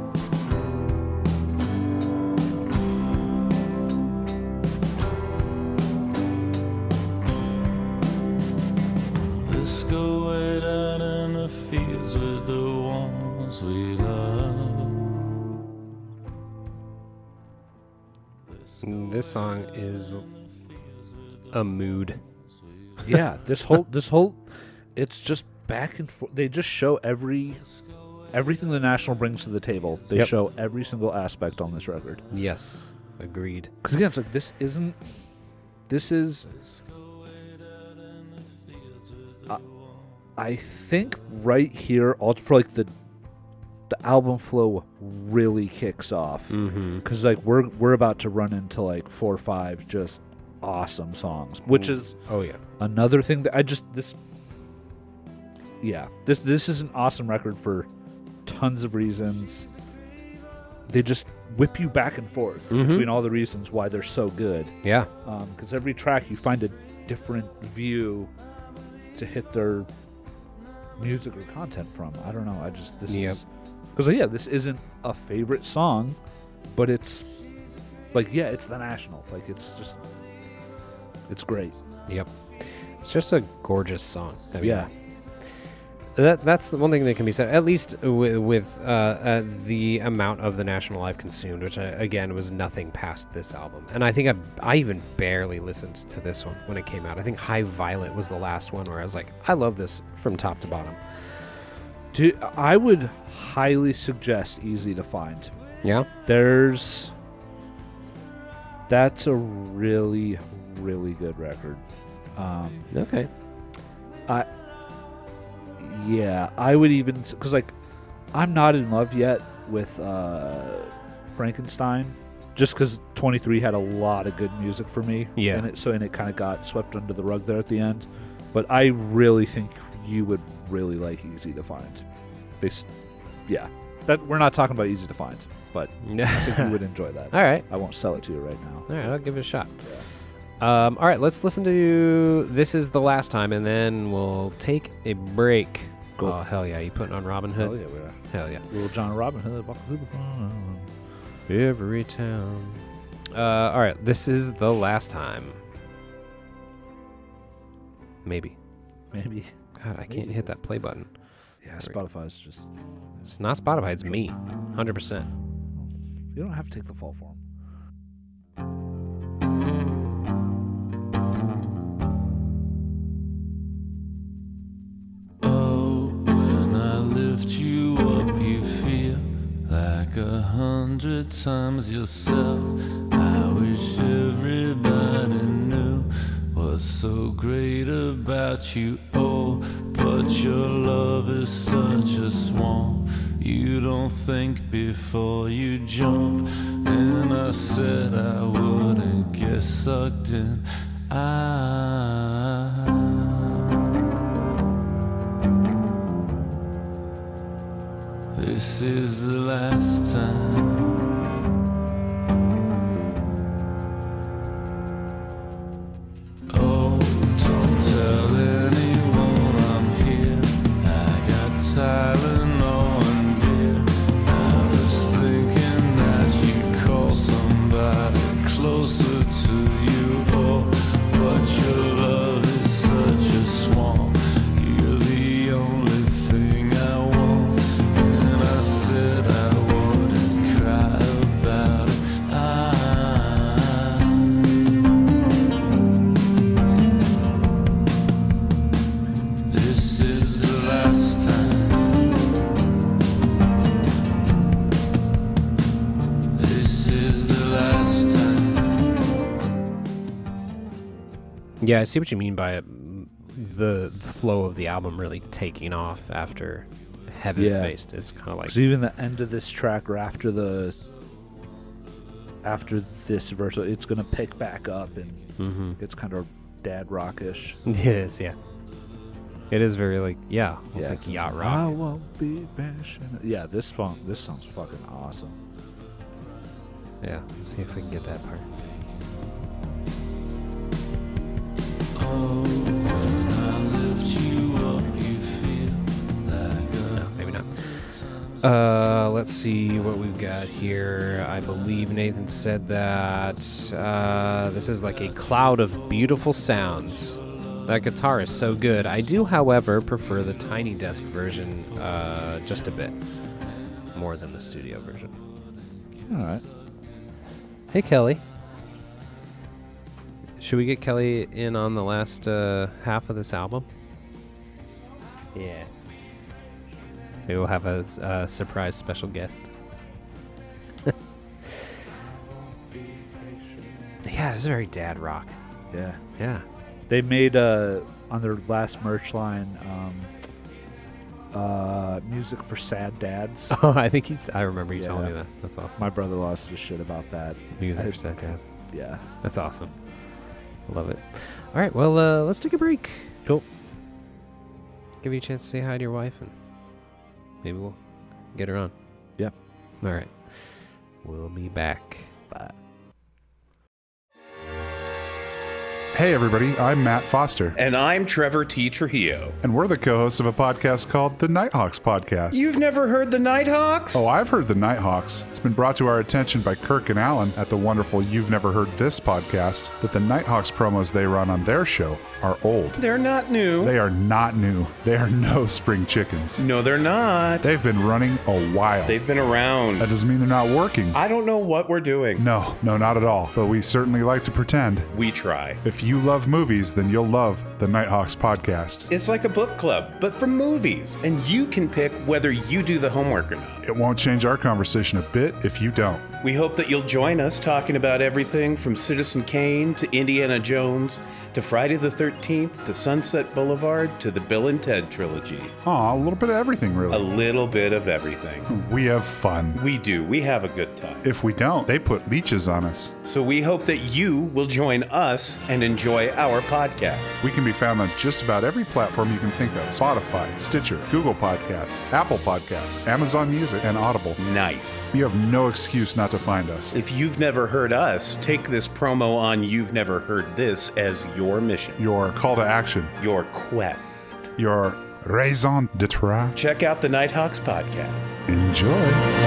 Let's go way down in the fields with the ones we love. This song is a mood. Yeah, this whole this whole it's just back and forth. They just show every everything the National brings to the table. They Yep. show every single aspect on this record. Yes, agreed. Because again, it's like this isn't. This is. I, I think right here, all for like the, the album flow really kicks off. Mm-hmm. Because like we're we're about to run into like four or five just awesome songs, which is Oh yeah. another thing that I just this. Yeah, this this is an awesome record for tons of reasons. They just whip you back and forth Mhm. between all the reasons why they're so good. Yeah. Because every track you find a different view to hit their music or content from. I don't know. I just this Yep. is because yeah, this isn't a favorite song, but it's like yeah, it's the National. Like it's just it's great. Yep. It's just a gorgeous song. I mean, Yeah. That that's the one thing that can be said, at least with, with uh, uh, the amount of the National I've consumed, which I, again was nothing past this album. And I think I I even barely listened to this one when it came out. I think High Violet was the last one where I was like, I love this from top to bottom. Dude, I would highly suggest Easy to Find. Yeah. There's that's a really really good record. Um, Okay. I yeah, I would even because like I'm not in love yet with uh, Frankenstein, just because twenty-three had a lot of good music for me. Yeah. and it, so and it kind of got swept under the rug there at the end. But I really think you would really like Easy to Find. They, s- yeah, that we're not talking about Easy to Find, but I think you would enjoy that. All right. I won't sell it to you right now. All right. I'll give it a shot. Um, all right. Let's listen to This Is the Last Time, and then we'll take a break. Cool. Oh, hell yeah. You putting on Robin Hood? Hell yeah, we are. Hell yeah. Little John Robin Hood. walking through the front. Every town. Uh, all right, this is the last time. Maybe. Maybe. God, I can't hit that play button. Yeah, Spotify's just. It's not Spotify, it's me. one hundred percent. You don't have to take the fall for them. Oh, when I lift you up, you feel like a hundred times yourself. I wish everybody knew what's so great about you. Oh, but your love is such a swamp. You don't think before you jump. And I said I wouldn't get sucked in. I This is the last time. Oh, don't tell anyone I'm here. I got Tylenol and beer. I was thinking that you'd call somebody closer to you. Oh, but your love is such a swamp. You're the only thing I want. And I said I wouldn't cry about it. I, this is the last time. This is the last time. Yeah, I see what you mean by it. The, the flow of the album really taking off after heavy Yeah. faced. It's kind of like Because even the end of this track, or after the after this verse, it's gonna pick back up and hmm it's kind of dad rockish. it is, yeah. It is very like yeah, it's like it's yacht like, I rock. won't be passionate. Yeah, this song, this song's fucking awesome. Yeah, let's see if we can get that part. Oh, when I lift you up, you feel like a No, maybe not. Uh, let's see what we've got here. I believe Nathan said that uh, this is like a cloud of beautiful sounds. That guitar is so good. I do, however, prefer the Tiny Desk version uh, just a bit more than the studio version. All right. Hey, Kelly. Should we get Kelly in on the last uh, half of this album? Yeah. Maybe we'll have a s- uh, surprise special guest. Yeah, this is very dad rock. Yeah. Yeah. They made uh on their last merch line um uh music for sad dads. Oh, I think you t- I remember you telling Yeah. me that. That's awesome. My brother lost his shit about that. Music I- for sad dads. Yeah. That's awesome. Love it. All right, well, uh, let's take a break. Cool. Give you a chance to say hi to your wife, and maybe we'll get her on. Yeah. All right. We'll be back. Bye. Hey everybody, I'm Matt Foster, And I'm Trevor T. Trujillo. and we're the co-hosts of a podcast called the Nighthawks Podcast. You've never heard the Nighthawks? Oh, I've heard the Nighthawks. It's been brought to our attention by Kirk and Alan at the wonderful You've Never Heard This podcast that the Nighthawks promos they run on their show are old. They're not new. They are not new. They are no spring chickens. no, they're not. They've been running a while. They've been around. That doesn't mean they're not working. I don't know what we're doing. No, no, not at all. But we certainly like to pretend. We try. If you love movies, then you'll love the Nighthawks podcast. It's like a book club, but for movies. And you can pick whether you do the homework or not. It won't change our conversation a bit if you don't. We hope that you'll join us talking about everything from Citizen Kane to Indiana Jones to Friday the thirteenth to Sunset Boulevard to the Bill and Ted trilogy. Aw, a little bit of everything, A really. little bit of everything. We have fun. We do. We have a good time. If we don't, they put leeches on us. So we hope that you will join us and enjoy our podcast. We can be found on just about every platform you can think of. Spotify, Stitcher, Google Podcasts, Apple Podcasts, Amazon Music, and Audible. Nice. You have no excuse not to find us. If you've never heard us, take this promo on You've Never Heard This as your mission, Your call to action, your quest. your raison d'etre. Check out the Nighthawks podcast. Enjoy.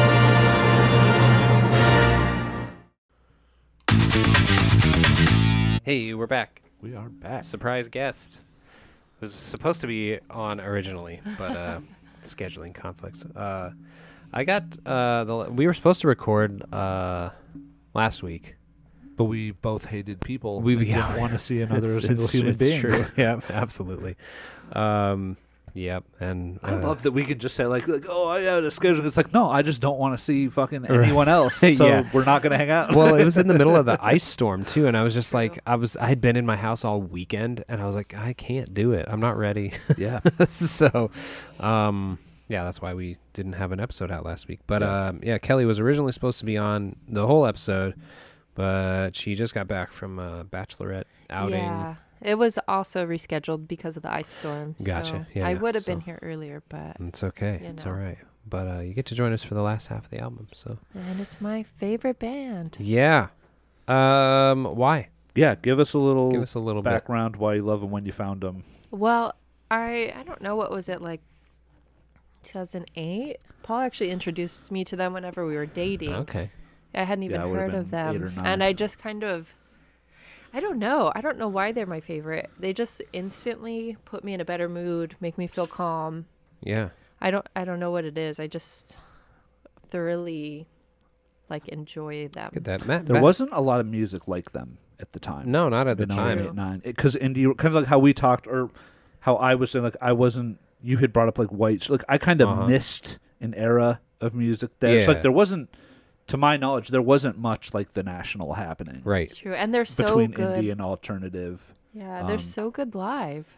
Hey, we're back. We are back. Surprise guest. Was supposed to be on originally, but uh, scheduling conflicts. Uh, I got uh, the. We were supposed to record uh, last week. But we both hated people. We- We yeah. didn't want to see another It's- single it's- human it's being. True. Yeah, absolutely. Um, yep, and I uh, love that we can just say like, like, oh, I had a schedule. It's like, no, I just don't want to see fucking anyone else. So Yeah. we're not gonna hang out. well, it was in the middle of the ice storm too, and I was just like, I was, I had been in my house all weekend, and I was like, I can't do it. I'm not ready. yeah. so, um, yeah, that's why we didn't have an episode out last week. But Yeah. um, yeah, Kelly was originally supposed to be on the whole episode, but she just got back from a bachelorette outing. Yeah, it was also rescheduled because of the ice storm. Gotcha. So Yeah, I yeah. would have So- been here earlier, but It's okay. You It's know. all right. But uh, you get to join us for the last half of the album. So and it's my favorite band. yeah. Um, why? Yeah. Give us a little Give us a little bit. background why you love them when you found them. Well, I I don't know what was it like. two thousand eight. Paul actually introduced me to them whenever we were dating. Okay. I hadn't even Yeah, it would've heard of been eight them, or nine. and I just kind of. I don't know. I don't know why they're my favorite. They just instantly put me in a better mood, make me feel calm. Yeah. I don't I don't know what it is. I just thoroughly like enjoy them. Get that, Matt. There Matt- wasn't a lot of music like them at the time. no, not at the The time. True. nine because indie kind of like how we talked or how I was saying like I wasn't. You had brought up like white. Like I kind of Uh-huh. missed an era of music there. It's Yeah. like there wasn't, to my knowledge, there wasn't much like the National happening Right. It's true. And they're so between good. indie and alternative. Yeah, Um, they're so good live.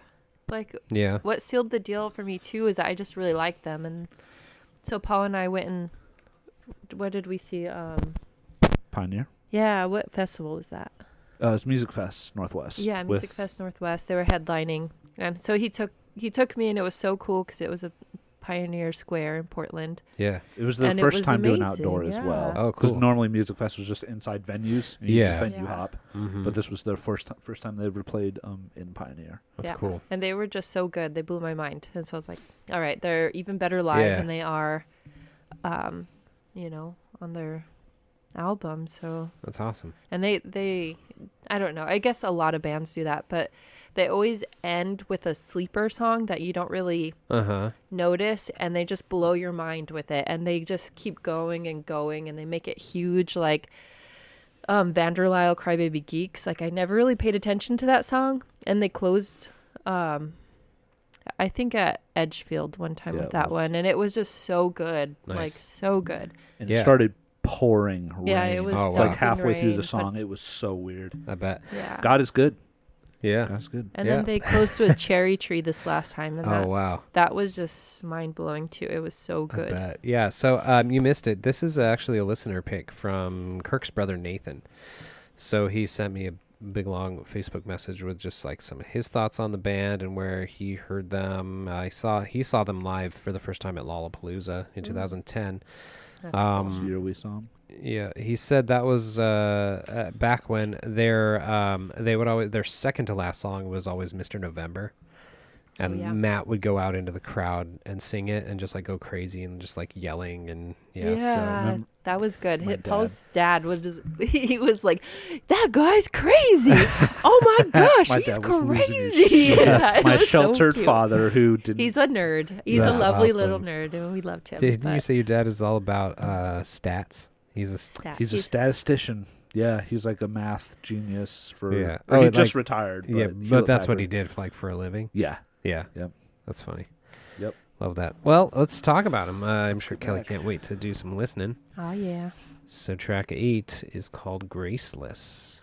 Like, Yeah. what sealed the deal for me too is that I just really liked them, and so Paul and I went and what did we see? Um, Pioneer. yeah, what festival was that? Uh, it's Music Fest Northwest. Yeah, Music with- Fest Northwest. They were headlining, and so he took he took me, and it was so cool because it was a Pioneer Square in Portland. Yeah. It was the And it first was time doing amazing, outdoor as well. yeah. Oh, Because cool. normally Music Fest was just inside venues. And you Yeah. just venue Yeah. hop. Mm-hmm. But this was their first, t- first time they ever played um, in Pioneer. That's Yeah. cool. And they were just so good. They blew my mind. And so I was like, all right, they're even better live Yeah. than they are, um, you know, on their album. So, That's awesome. and they, they, I don't know. I guess a lot of bands do that, but they always end with a sleeper song that you don't really Uh huh. notice, and they just blow your mind with it. And they just keep going and going, and they make it huge. Like, um, Vanderlyle Crybaby Geeks. Like, I never really paid attention to that song, and they closed, um, I think at Edgefield one time Yeah, with it that was. one, and it was just so good, like Nice. so good. And Yeah. it started pouring rain. Yeah, it was Oh, wow. like dumping halfway through rain, the but- song. It was so weird. I bet. Yeah, God is good. Yeah. God's good. and yeah. then they closed with Cherry Tree this last time, and Oh that wow. that was just mind blowing too. It was so I good. bet. Yeah. So um, you missed it. This is actually a listener pick from Kirk's brother Nathan. So he sent me a big long Facebook message with just like some of his thoughts on the band and where he heard them. I saw he saw them live for the first time at Lollapalooza in Mm. two thousand ten. That's Um, Last year we saw him. Yeah, he said that was uh, uh, back when their um, they would always their second to last song was always Mister November, and Oh, yeah. Matt would go out into the crowd and sing it and just like go crazy and just like yelling and yeah. Yeah, Remember- that was good. my Hit Paul's dad was just, he was like, "That guy's crazy! Oh my gosh, My he's dad was losing his crazy!" shit. Yeah, it My was so sheltered cute. father who didn't. He's a nerd. He's That's a lovely awesome. little nerd, and we loved him. So didn't you but say your dad is all about uh, stats? He's a st- stat- he's a statistician. Yeah, he's like a math genius for. Yeah. or Oh, he like- just retired. yeah, but but that's what he Hewlett-Packard. did for, like for a living. Yeah. Yeah. Yep. That's funny. Yep. Love that. Well, let's talk about him. Uh, I'm sure Get Kelly back. can't wait to do some listening. oh yeah. So track eight is called Graceless.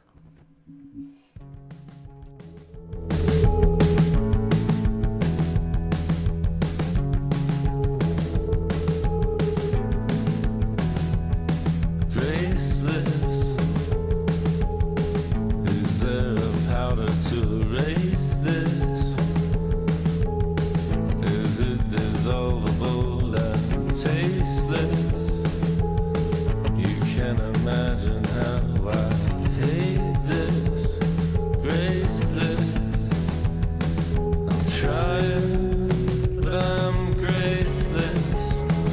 Graceless. Is there a powder to erase this? Is it dissolvable and tasteless? You can imagine how I hate this. Graceless. I'm trying, but I'm graceless.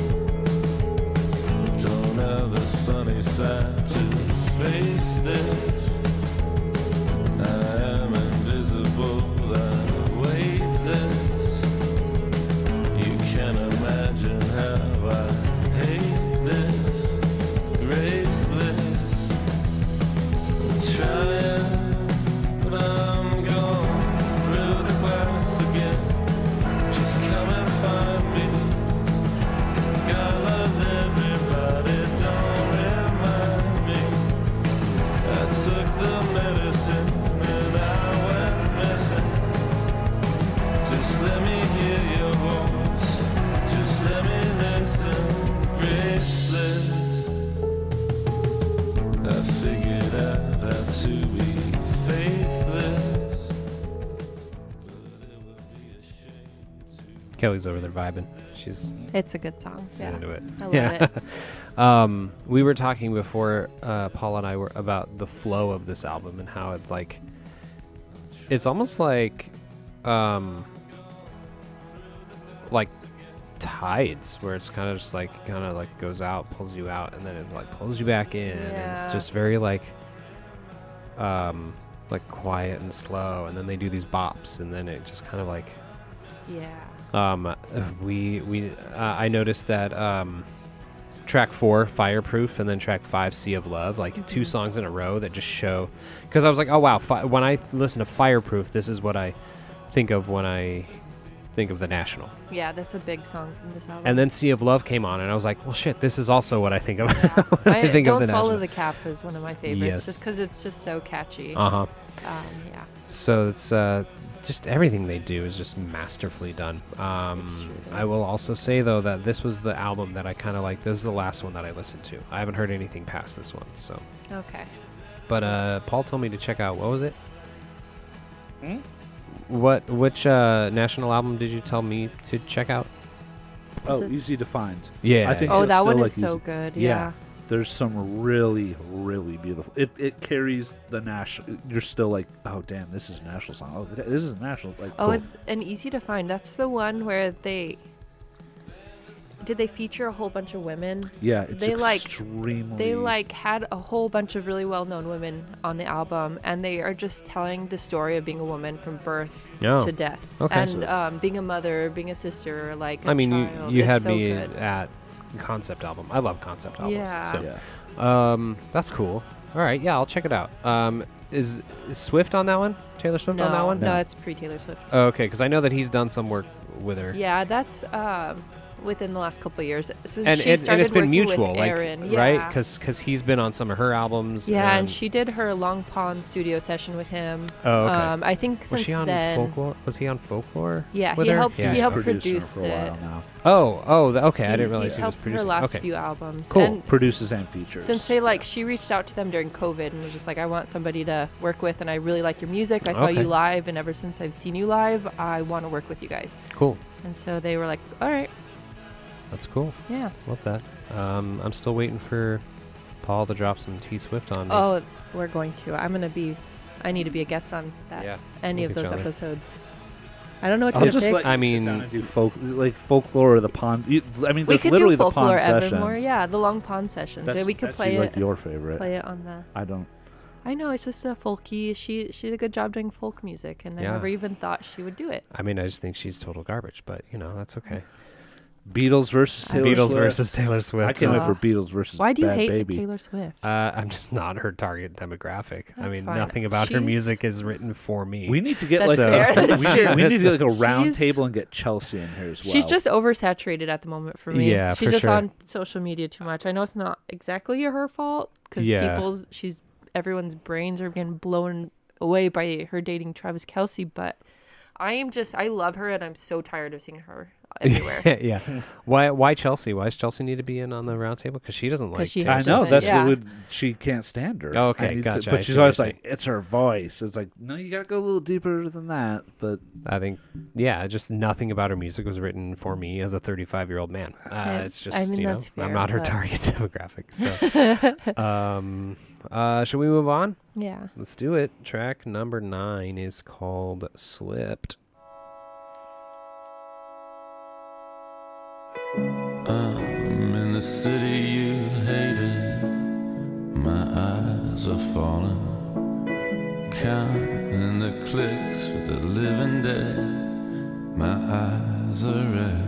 Don't have the sunny side to face this. I am invisible, I weightless. You can imagine how I hate this. Graceless. Trying, but I'm gone through the glass again. Just come and find me. God loves everybody, don't remind me. I took the medicine and I went missing. Just let me hear your voice, just let me listen. Graceless. I figured out how to be faithless, but it would be a shame to. Kelly's over there vibing. She's It's a good song. she's Yeah, into it. I love Yeah. it. Um, we were talking before, uh, Paul and I were about the flow of this album and how it's like, it's almost like, um, like tides, where it's kind of just like, kind of like goes out, pulls you out, and then it like pulls you back in, and it's Yeah. just very like, um, like quiet and slow, and then they do these bops, and then it just kind of like, Yeah. um, we we uh, I noticed that um, track four, Fireproof, and then track five, Sea of Love, like two Mhm. songs in a row that just show. Because I was like, oh wow, fi- when I th- listen to Fireproof, this is what I think of when I think of the National. Yeah, that's a big song from this album. And then Sea of Love came on, and I was like, well, shit, this is also what I think of. when I, I think Don't of the Swallow National. the Cap is one of my favorites, Yes. just because it's just so catchy. Uh huh. Um, yeah. So it's uh, just everything they do is just masterfully done. Um, I will also say though that this was the album that I kind of like. This is the last one that I listened to. I haven't heard anything past this one. So, Okay. but uh, Paul told me to check out. What was it? Hmm? What which uh, national album did you tell me to check out? Oh, it- Easy to Find. Yeah. I think Oh, you'll that one still is like so Easy- good. Yeah. Yeah. There's some really, really beautiful. It it carries the national. You're still like, oh damn, this is a national song. Oh, th- this is a national. Like, Oh, cool. and, and Easy to Find. That's the one where they did they feature a whole bunch of women. yeah, it's they, like- extremely. They like had a whole bunch of really well-known women on the album, and they are just telling the story of being a woman from birth No. to death, Okay. and um, being a mother, being a sister, like a I mean, you, child. you It's had so me good. at concept album. I love concept albums. Yeah. So, Yeah. um, that's cool. All right, yeah, I'll check it out. Um, is, is Swift on that one? Taylor Swift no, on that one? no, No. it's pre-Taylor Swift. Oh, okay, because I know that he's done some work with her. Yeah, that's um, within the last couple of years. So And, she it, and started it's been working mutual, with like Aaron. right? Yeah. Because he's been on some of her albums. Yeah, and she did her Long Pond studio session with him. Oh, okay. Um, I think was since she on then, folklore? Was he on folklore? yeah, with he her? helped. Yeah. He helped Producing her produce for a while it. now. Oh, oh, th- okay. I He- didn't realize he he, was helped producing. her last okay. few albums. Cool. And Produces and features. since they like, she reached out to them during COVID and was just like, I want somebody to work with, and I really like your music. I saw Okay. you live, and ever since I've seen you live, I want to work with you guys. Cool. And so they were like, all right, That's cool. yeah. Love that. Um, I'm still waiting for Paul to drop some T Swift on me. Oh, we're going to. I'm gonna be. I need to be a guest on that. yeah. Any we'll of get those you on there. episodes. I don't know what I'll to just pick. let I you sit mean- down and do folk like folklore or the pond. You, I mean, We there's could literally do the folklore pond Evermore. sessions. Yeah, the Long Pond sessions. That's Yeah, we could actually play like it. your favorite. Play it on the. I don't. I know it's just a folky. She she did a good job doing folk music, and I Yeah. never even thought she would do it. I mean, I just think she's total garbage, but you know that's okay. Beatles versus Taylor Beatles Swift. versus Taylor Swift. I can't wait Uh, for Beatles versus Why do you Bad hate Baby. Taylor Swift? Uh, I'm just not her target demographic. I That's mean, fine. nothing about her She's- music is written for me. We need to get That's like fair. a, That's we, true. we need to get like a round She's- table and get Chelsea in here as well. She's just oversaturated at the moment for me. Yeah, she's for just sure. on social media too much. I know it's not exactly her fault because Yeah. people's she's everyone's brains are getting blown away by her dating Travis Kelce, but I am just I love her and I'm so tired of seeing her everywhere. yeah. Why? Why Chelsea? Why does Chelsea need to be in on the round table? Because she doesn't 'Cause like. she Taylor I hates Swift. know it, that's yeah. what would, she can't stand her. Oh, okay, I need to- gotcha. I but see she's what always you're like, it's her voice. It's like, no, you gotta go a little deeper than that. But I think, yeah, just nothing about her music was written for me as a thirty-five-year-old man. Uh, Okay. it's just, I mean, you know, that's I'm fair, not her but- target demographic. So, um, uh, should we move on? Yeah. Let's do it. Track number nine is called "Slipped." I'm in the city you hated. My eyes are falling, counting the clicks with the living dead. My eyes are red.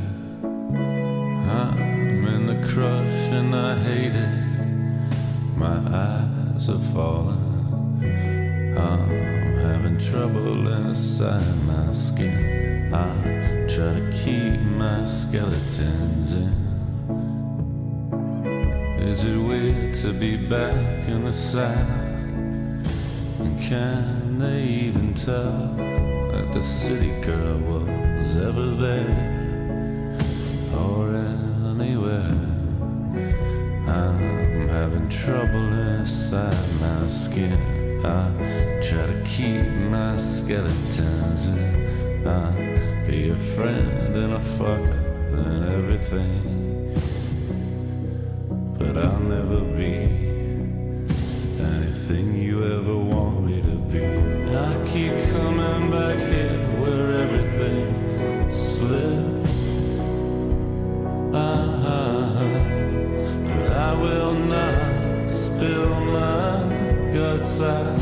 I'm in the crush and I hate it. My eyes are falling. I'm having trouble inside my skin. I try to keep my skeletons in. Is it weird to be back in the South? And can they even tell that the city girl was ever there or anywhere? I'm having trouble inside my skin. I try to keep my skeletons in. I'll be a friend and a fucker and everything, but I'll never be anything you ever want me to be. I keep coming back here where everything slips. Ah, but I will not spill my guts out.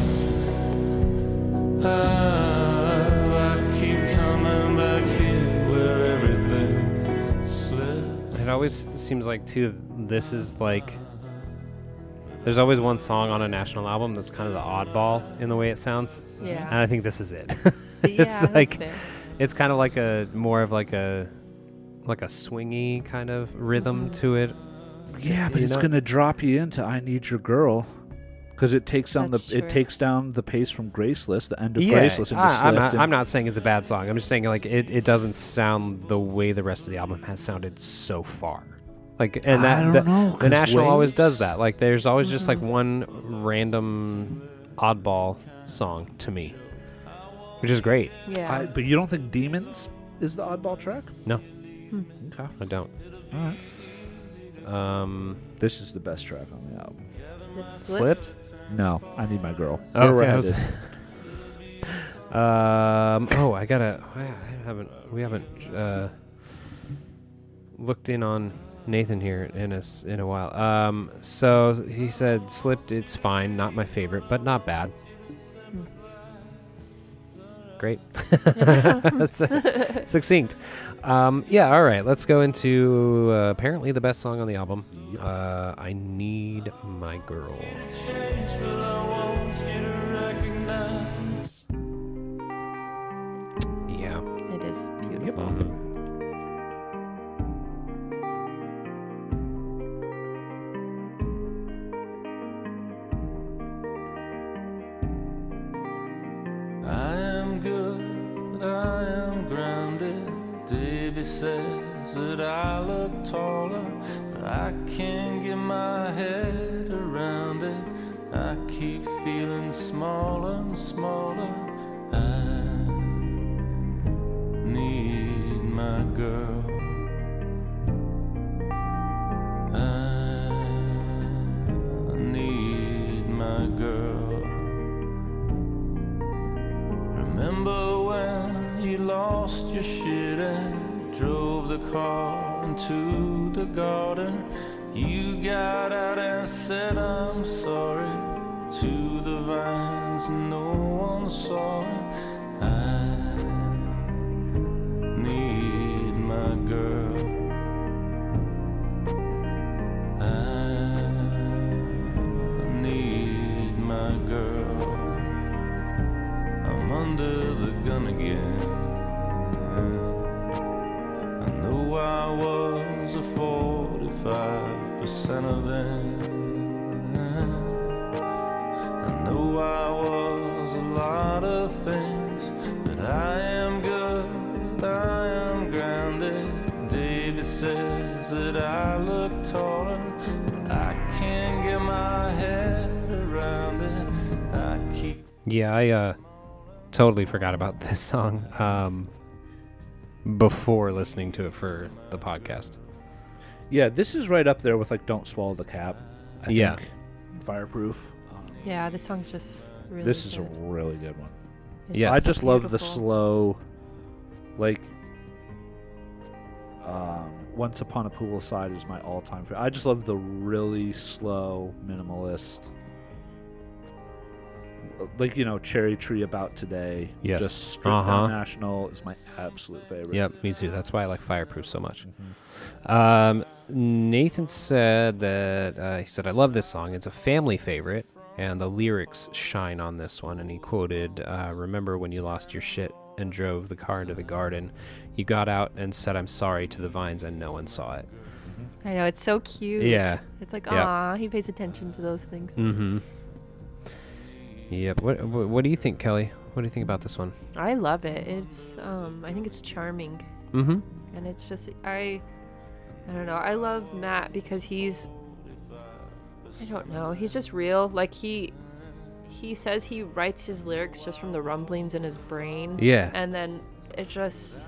Ah, I keep coming back here where everything slips. It always seems like too. This is like. There's always one song on a national album that's kind of the oddball in the way it sounds, and Yeah. I think this is it. yeah. it's that's like fair. it's kind of like a more of like a like a swingy kind of rhythm Mhm. to it. yeah, but You it's know- gonna drop you into "I Need Your Girl." because it takes down That's the it true. takes down the pace from Graceless, the end of Yeah, Graceless, into I, I'm, Slipped. not, and- I'm not saying it's a bad song. I'm just saying like it, it doesn't sound the way the rest of the album has sounded so far. Like and that I don't the, know, the 'cause National always does Waves- that. Like there's always just like one random oddball song to me, which is great. Yeah. I, but you don't think Demons is the oddball track? No, Okay. I don't. All right. Um, This is the best track on the album. The Slipped? No, I Need My Girl. Oh, Where we're okay, I was- headed. Um. Oh, I gotta. I I haven't. We haven't uh, looked in on Nathan here in a s- in a while. Um. So he said, "Slipped. It's fine. Not my favorite, but not bad." Great. That's uh, succinct. Um. Yeah. All right. Let's go into uh, apparently the best song on the album. Uh. I Need My Girl. Change, but I want you to recognize. Yeah. It is beautiful. Mhm. I am good, I am grounded. Davy says that I look taller, but I can't get my head around it. I keep feeling smaller and smaller. I need my girl. I need my girl. Remember when you lost your shit and drove the car into the garden? You got out and said I'm sorry to the vines, no one saw it. I need my girl. I need my girl. I'm under the gun again. I know I was a forty-five percent of them. I know I was a lot of things, but I am good, I am grounded. David says that I look taller, but I can't get my head around it. I keep Yeah, I uh, totally forgot about this song um, before listening to it for the podcast. Yeah, this is right up there with like "Don't Swallow the Cap." I Yeah. think. Fireproof. Um, Yeah, this song's just really this is a good. really good one. It's Yes. I just love the beautiful. slow, like, um, "Once Upon a Poolside" is my all-time favorite. I just love the really slow, minimalist, like you know, "Cherry Tree About Today." Yes. Just stripped Uh-huh. down national is my absolute favorite. Yep, me too. That's why I like Fireproof so much. Mhm. Um, Nathan said that uh, he said, "I love this song. It's a family favorite, and the lyrics shine on this one." And he quoted, uh, "Remember when you lost your shit and drove the car into the garden? You got out and said I'm sorry to the vines, and no one saw it." I know, it's so cute. Yeah. It's like, Yeah. aw, he pays attention to those things. Mm-hmm. Yep. What, what What do you think, Kelly? What do you think about this one? I love it. It's, um, I think it's charming. Mm-hmm. And it's just, I, I don't know. I love Matt because he's, I don't know. He's just real. Like he, he says he writes his lyrics just from the rumblings in his brain. Yeah. And then it just,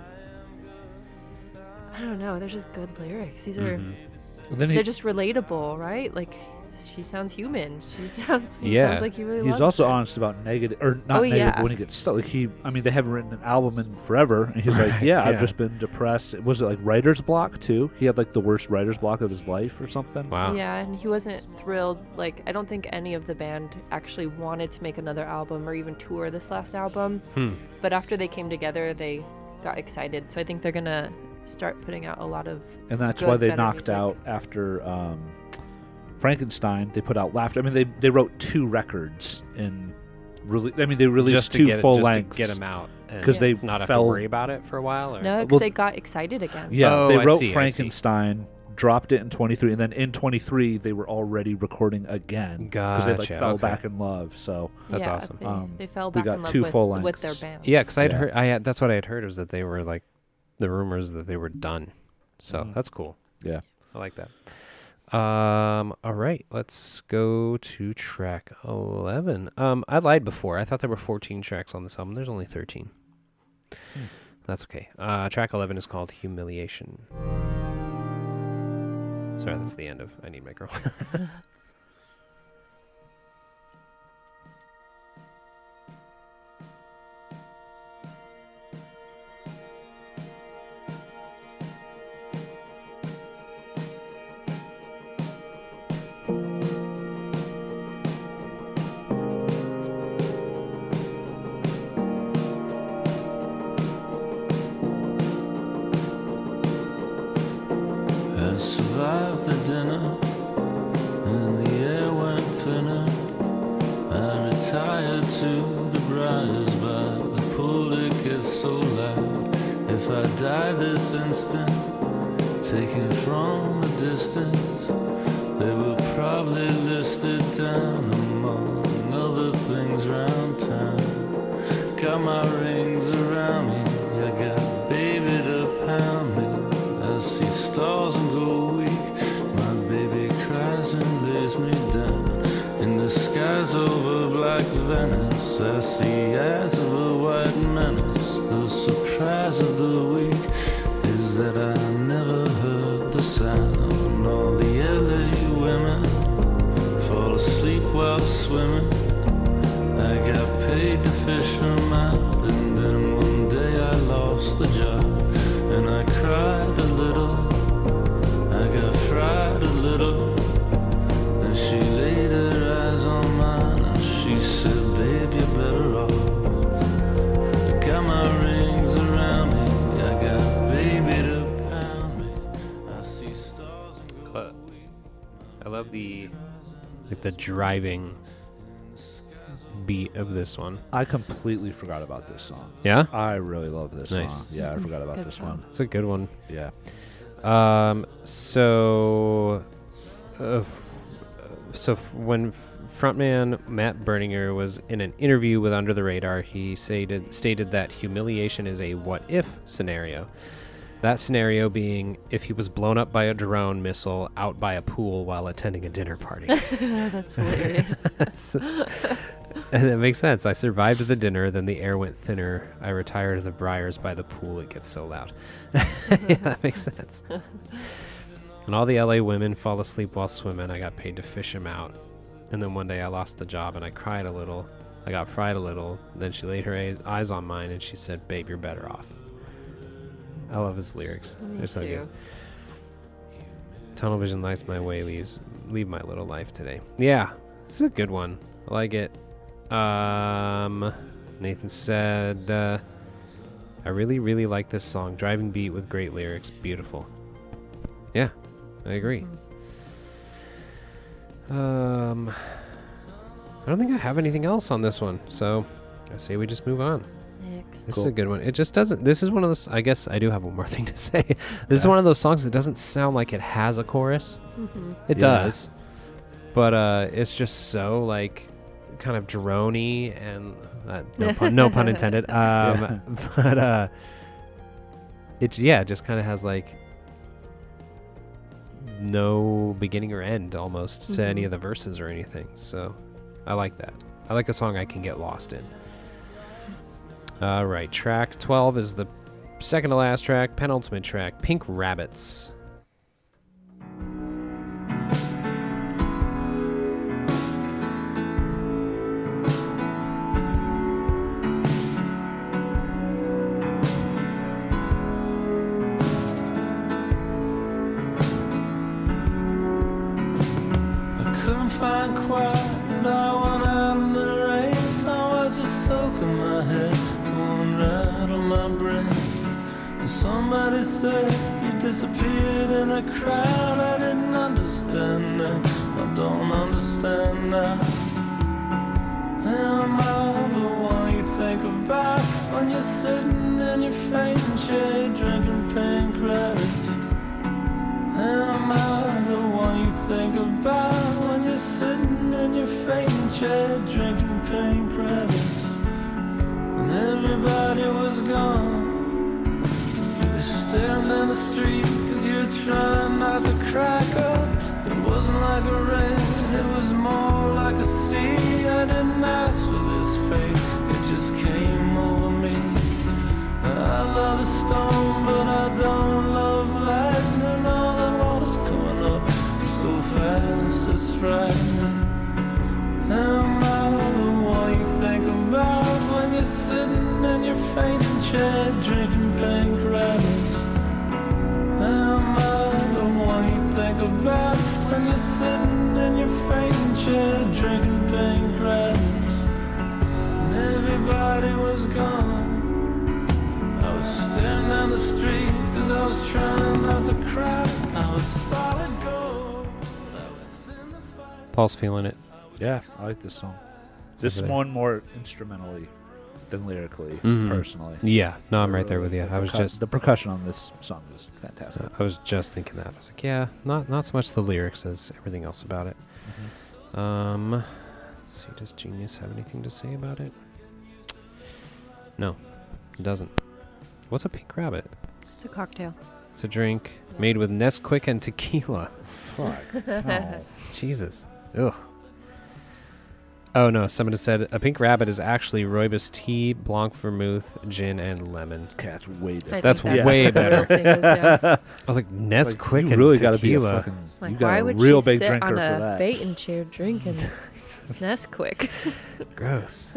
I don't know. They're just good lyrics. These are, Mhm. And then he, they're just relatable, right? Like she sounds human. She sounds, he Yeah. sounds like he really he's loves also her. honest about negative, or not Oh, negative, yeah. but when he gets stuck. Like he, I mean, they haven't written an album in forever, and he's like, Right, "Yeah, yeah. I've just been depressed." Was it like writer's block too? He had like the worst writer's block of his life, or something. Wow. Yeah, and he wasn't thrilled. Like, I don't think any of the band actually wanted to make another album or even tour this last album. Hmm. But after they came together, they got excited. So I think they're going to start putting out a lot of. And that's Good, why they better knocked music. out after um, Frankenstein. They put out Laughter. I mean, they they wrote two records in. Really, I mean, they released Just to two get full it, just lengths to get them out, and 'cause they not have fell- to worry about it for a while. Or? No, because well- they got excited again. Yeah, Oh, they I wrote see, I see. Frankenstein dropped it in twenty-three, and then in twenty-three they were already recording again because they like Gotcha, fell okay. back in love. So That's yeah, awesome. They, Um, they fell we back got in love two with, full with their lengths. band. Yeah, because I'd Yeah. heard. I had. That's what I had heard was that they were like, the rumors that they were done. So Mhm. that's cool. yeah. I like that. Um. All right. Let's go to track eleven. Um. I lied before. I thought there were fourteen tracks on this album. There's only thirteen. Hmm. That's okay. Uh. Track eleven is called Humiliation. Sorry, that's the end of I Need My Girl. I survived the dinner, and the air went thinner. I retired to the briars by the pool, it gets so loud. If I die this instant, taken from a distance, they will probably list it down among other things round town. Got my rings around me, I got baby to pound me. I see stars and go weak. My baby cries and lays me down. In the skies over black Venice, I see eyes of a white menace. The surprise of the week is that I never heard the sound. All the L A women fall asleep while swimming. I got paid to fish them out, and then one day I lost the job. And I cried a little, I got fried a little. And she laid her eyes on mine, and she said, babe, you're better off. I got my rings around me, I got baby to pound me. I see stars and go Uh, I love the like the driving beat of this one. I completely forgot about this song. Yeah, I really love this Nice. song. Yeah, I forgot about Good this song. one. it's a good one. Yeah. Um. So, uh, f- so f- when f- frontman Matt Berninger was in an interview with Under the Radar, he stated stated that humiliation is a what if scenario. That scenario being if he was blown up by a drone missile out by a pool while attending a dinner party. That's hilarious. And it makes sense. I survived the dinner, then the air went thinner. I retired to the briars by the pool. It gets so loud. Yeah, that makes sense. And all the L A women fall asleep while swimming. I got paid to fish them out. And then one day I lost the job and I cried a little. I got fried a little. Then she laid her a- eyes on mine and she said, babe, you're better off. I love his lyrics. Me They're so too. good. Tunnel vision lights my way, leaves leave my little life today. Yeah, this is a good one. I like it. Um, Nathan said, uh, I really, really like this song. Driving beat with great lyrics. Beautiful. Yeah, I agree. Um, I don't think I have anything else on this one, so I say we just move on. Next. This Cool. is a good one. It just doesn't. This is one of those. I guess I do have one more thing to say. This is Yeah. one of those songs that doesn't sound like it has a chorus. Mm-hmm. It Yeah. does, but uh, it's just so like kind of droney and uh, no, pun, no pun intended. Um, Yeah. But uh, it yeah, it just kind of has like no beginning or end almost to any Mhm. of the verses or anything. So I like that. I like a song I can get lost in. All right, track twelve is the second to last track, penultimate track, Pink Rabbits. I couldn't find quiet, I went out in the rain. I was just soaking my head to unrattle my brain. And somebody said you disappeared in a crowd. I didn't understand that, I don't understand now. Am I the one you think about when you're sitting in your fainting chair drinking pink rabbits? Am think about when you're sitting in your fainting chair drinking pink rabbits. When everybody was gone, you were staring down the street cause you were trying not to crack up. It wasn't like a rain, it was more like a sea. I didn't ask for this pain, it just came over me. I love a storm, but I don't love lightning. All the water's coming up so fast, it's frightening. Am I the one you think about when you're sitting in your fainting chair drinking pink rabbits? Am I the one you think about when you're sitting in your fainting chair drinking pink rabbits? And everybody was gone. I was staring down the street cause I was trying not to cry. I was solid gold. I was in the fight. Paul's feeling it. Yeah, I like this song. This Okay. one more instrumentally than lyrically, Mhm. personally. Yeah, no, I'm right there with you. The I was percu- just, the percussion on this song is fantastic. I was just thinking that. I was like, yeah, not not so much the lyrics as everything else about it. Mm-hmm. Um, let's see, does Genius have anything to say about it? No, it doesn't. What's a pink rabbit? It's a cocktail. It's a drink made with Nesquik and tequila. Fuck. No. Jesus. Ugh. Oh no, somebody said a pink rabbit is actually rooibos tea, blanc vermouth, gin, and lemon. Okay, that's way I different. That's think way what the real better. thing is, yeah. I was like, Nesquik Like, you and really tequila. gotta be a fucking. Like, you got why a would real she big sit drinker on for a that. fainting chair drinking Nesquik? Gross.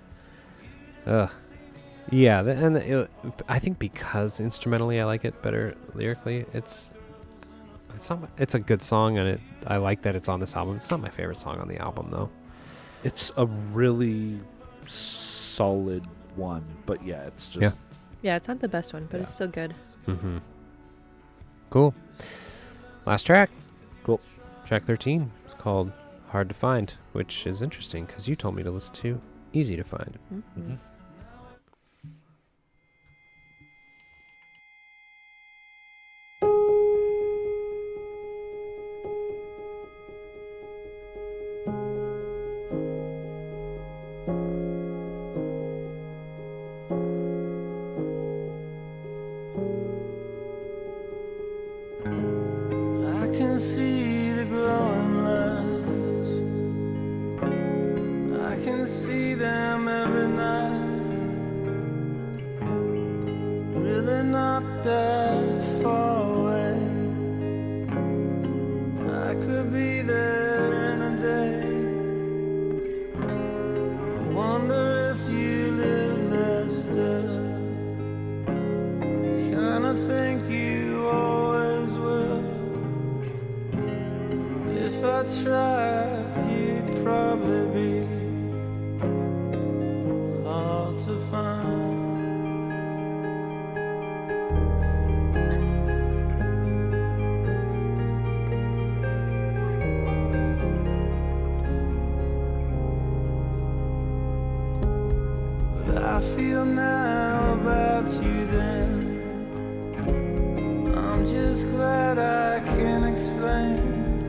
Ugh. Yeah, the, and the, it, I think because instrumentally I like it better lyrically. It's it's not. my- It's a good song, and it I like that it's on this album. It's not my favorite song on the album though. It's a really solid one, but yeah, it's just. Yeah. Yeah, it's not the best one, but Yeah. it's still good. Mm-hmm. Cool. Last track. Cool. Track thirteen. It's called "Hard to Find," which is interesting because you told me to listen to "Easy to Find." Mhm. Mhm. I can see the glowing lights. I can see them every night. Really not that far away. I could be there in a day. I wonder if you live there still. I kinda think you always will. If I tried, you'd probably be hard to find. What I feel now about you then, I'm just glad I can explain.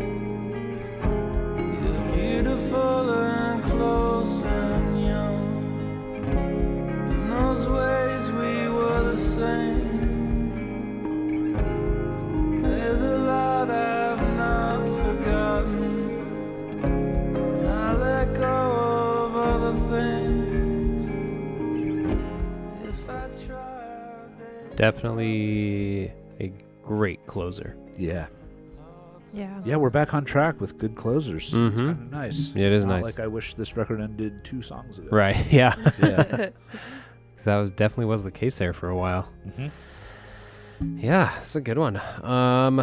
You're beautiful and close and young. In those ways we were the same. There's a lot I've not forgotten. I let go of other things. If I tried, they'd Definitely a great closer. Yeah. Yeah. Yeah, we're back on track with good closers. It's Mhm. kind of nice. It is Not nice. Like I wish this record ended two songs ago. Right. Yeah. Yeah. 'Cause that was definitely was the case there for a while. Mm-hmm. Yeah, it's a good one. Um,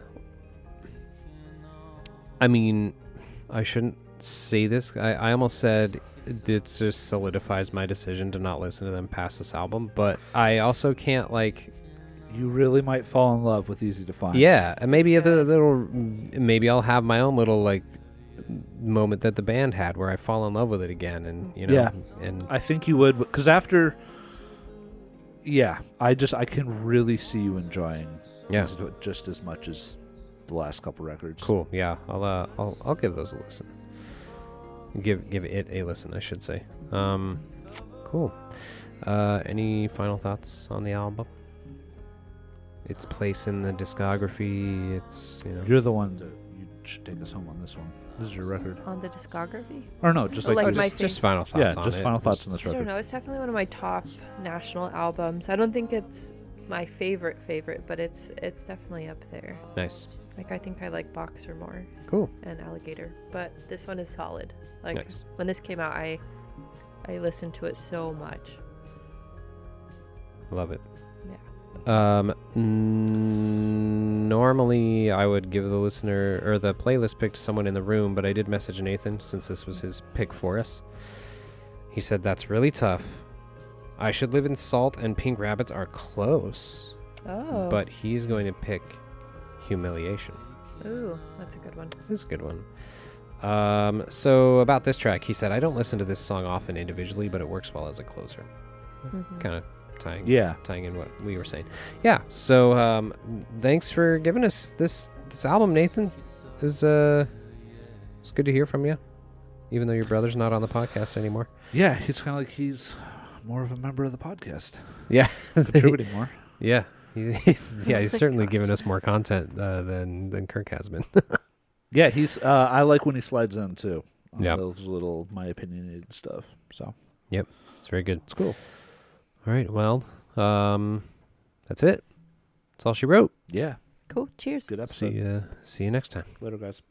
I mean, I shouldn't say this. I, I almost said it just solidifies my decision to not listen to them past this album, but I also can't like. You really might fall in love with Easy to Find. Yeah, and maybe That's the good. little, maybe I'll have my own little like moment that the band had where I fall in love with it again, and you know, Yeah. and I think you would, because after, yeah, I just I can really see you enjoying yeah, Easy to- just as much as the last couple records. Cool. Yeah, I'll uh, I'll I'll give those a listen. Give give it a listen, I should say. Um, cool. Uh, any final thoughts on the album? Its place in the discography. It's you know. You're the one that you should take us home on this one. This is your record. On the discography? Or no, just Oh, like, like I my just, just fav- final thoughts. yeah, on just it. final thoughts on this I don't record. know. It's definitely one of my top national albums. I don't think it's my favorite favorite, but it's it's definitely up there. Nice. Like I think I like Boxer more Cool. and Alligator, but this one is solid. Like Nice. when this came out, I I listened to it so much. Love it. Yeah. Um, n- normally I would give the listener or the playlist pick to someone in the room, but I did message Nathan since this was his pick for us. He said that's really tough. I Should Live in Salt and Pink Rabbits are close, Oh. but he's going to pick Humiliation. Ooh, that's a good one. This is a good one. Um, so about this track, he said, I don't listen to this song often individually, but it works well as a closer. Mhm. Kind of tying Yeah. tying in what we were saying. Yeah. So um, thanks for giving us this this album, Nathan. It was uh, it's good to hear from you, even though your brother's not on the podcast anymore. Yeah, it's kind of like he's more of a member of the podcast, Yeah. contributing more. Yeah. He- He's, yeah, he's Oh my certainly gosh. given us more content uh, than than Kirk has been. Yeah, he's. Uh, I like when he slides in too. On Yep. those little my opinionated stuff. So It's very good. it's cool. All right. Well, um, that's it. That's all she wrote. Yeah, Cool. Cheers. good See episode. you. See you next time. Later, guys.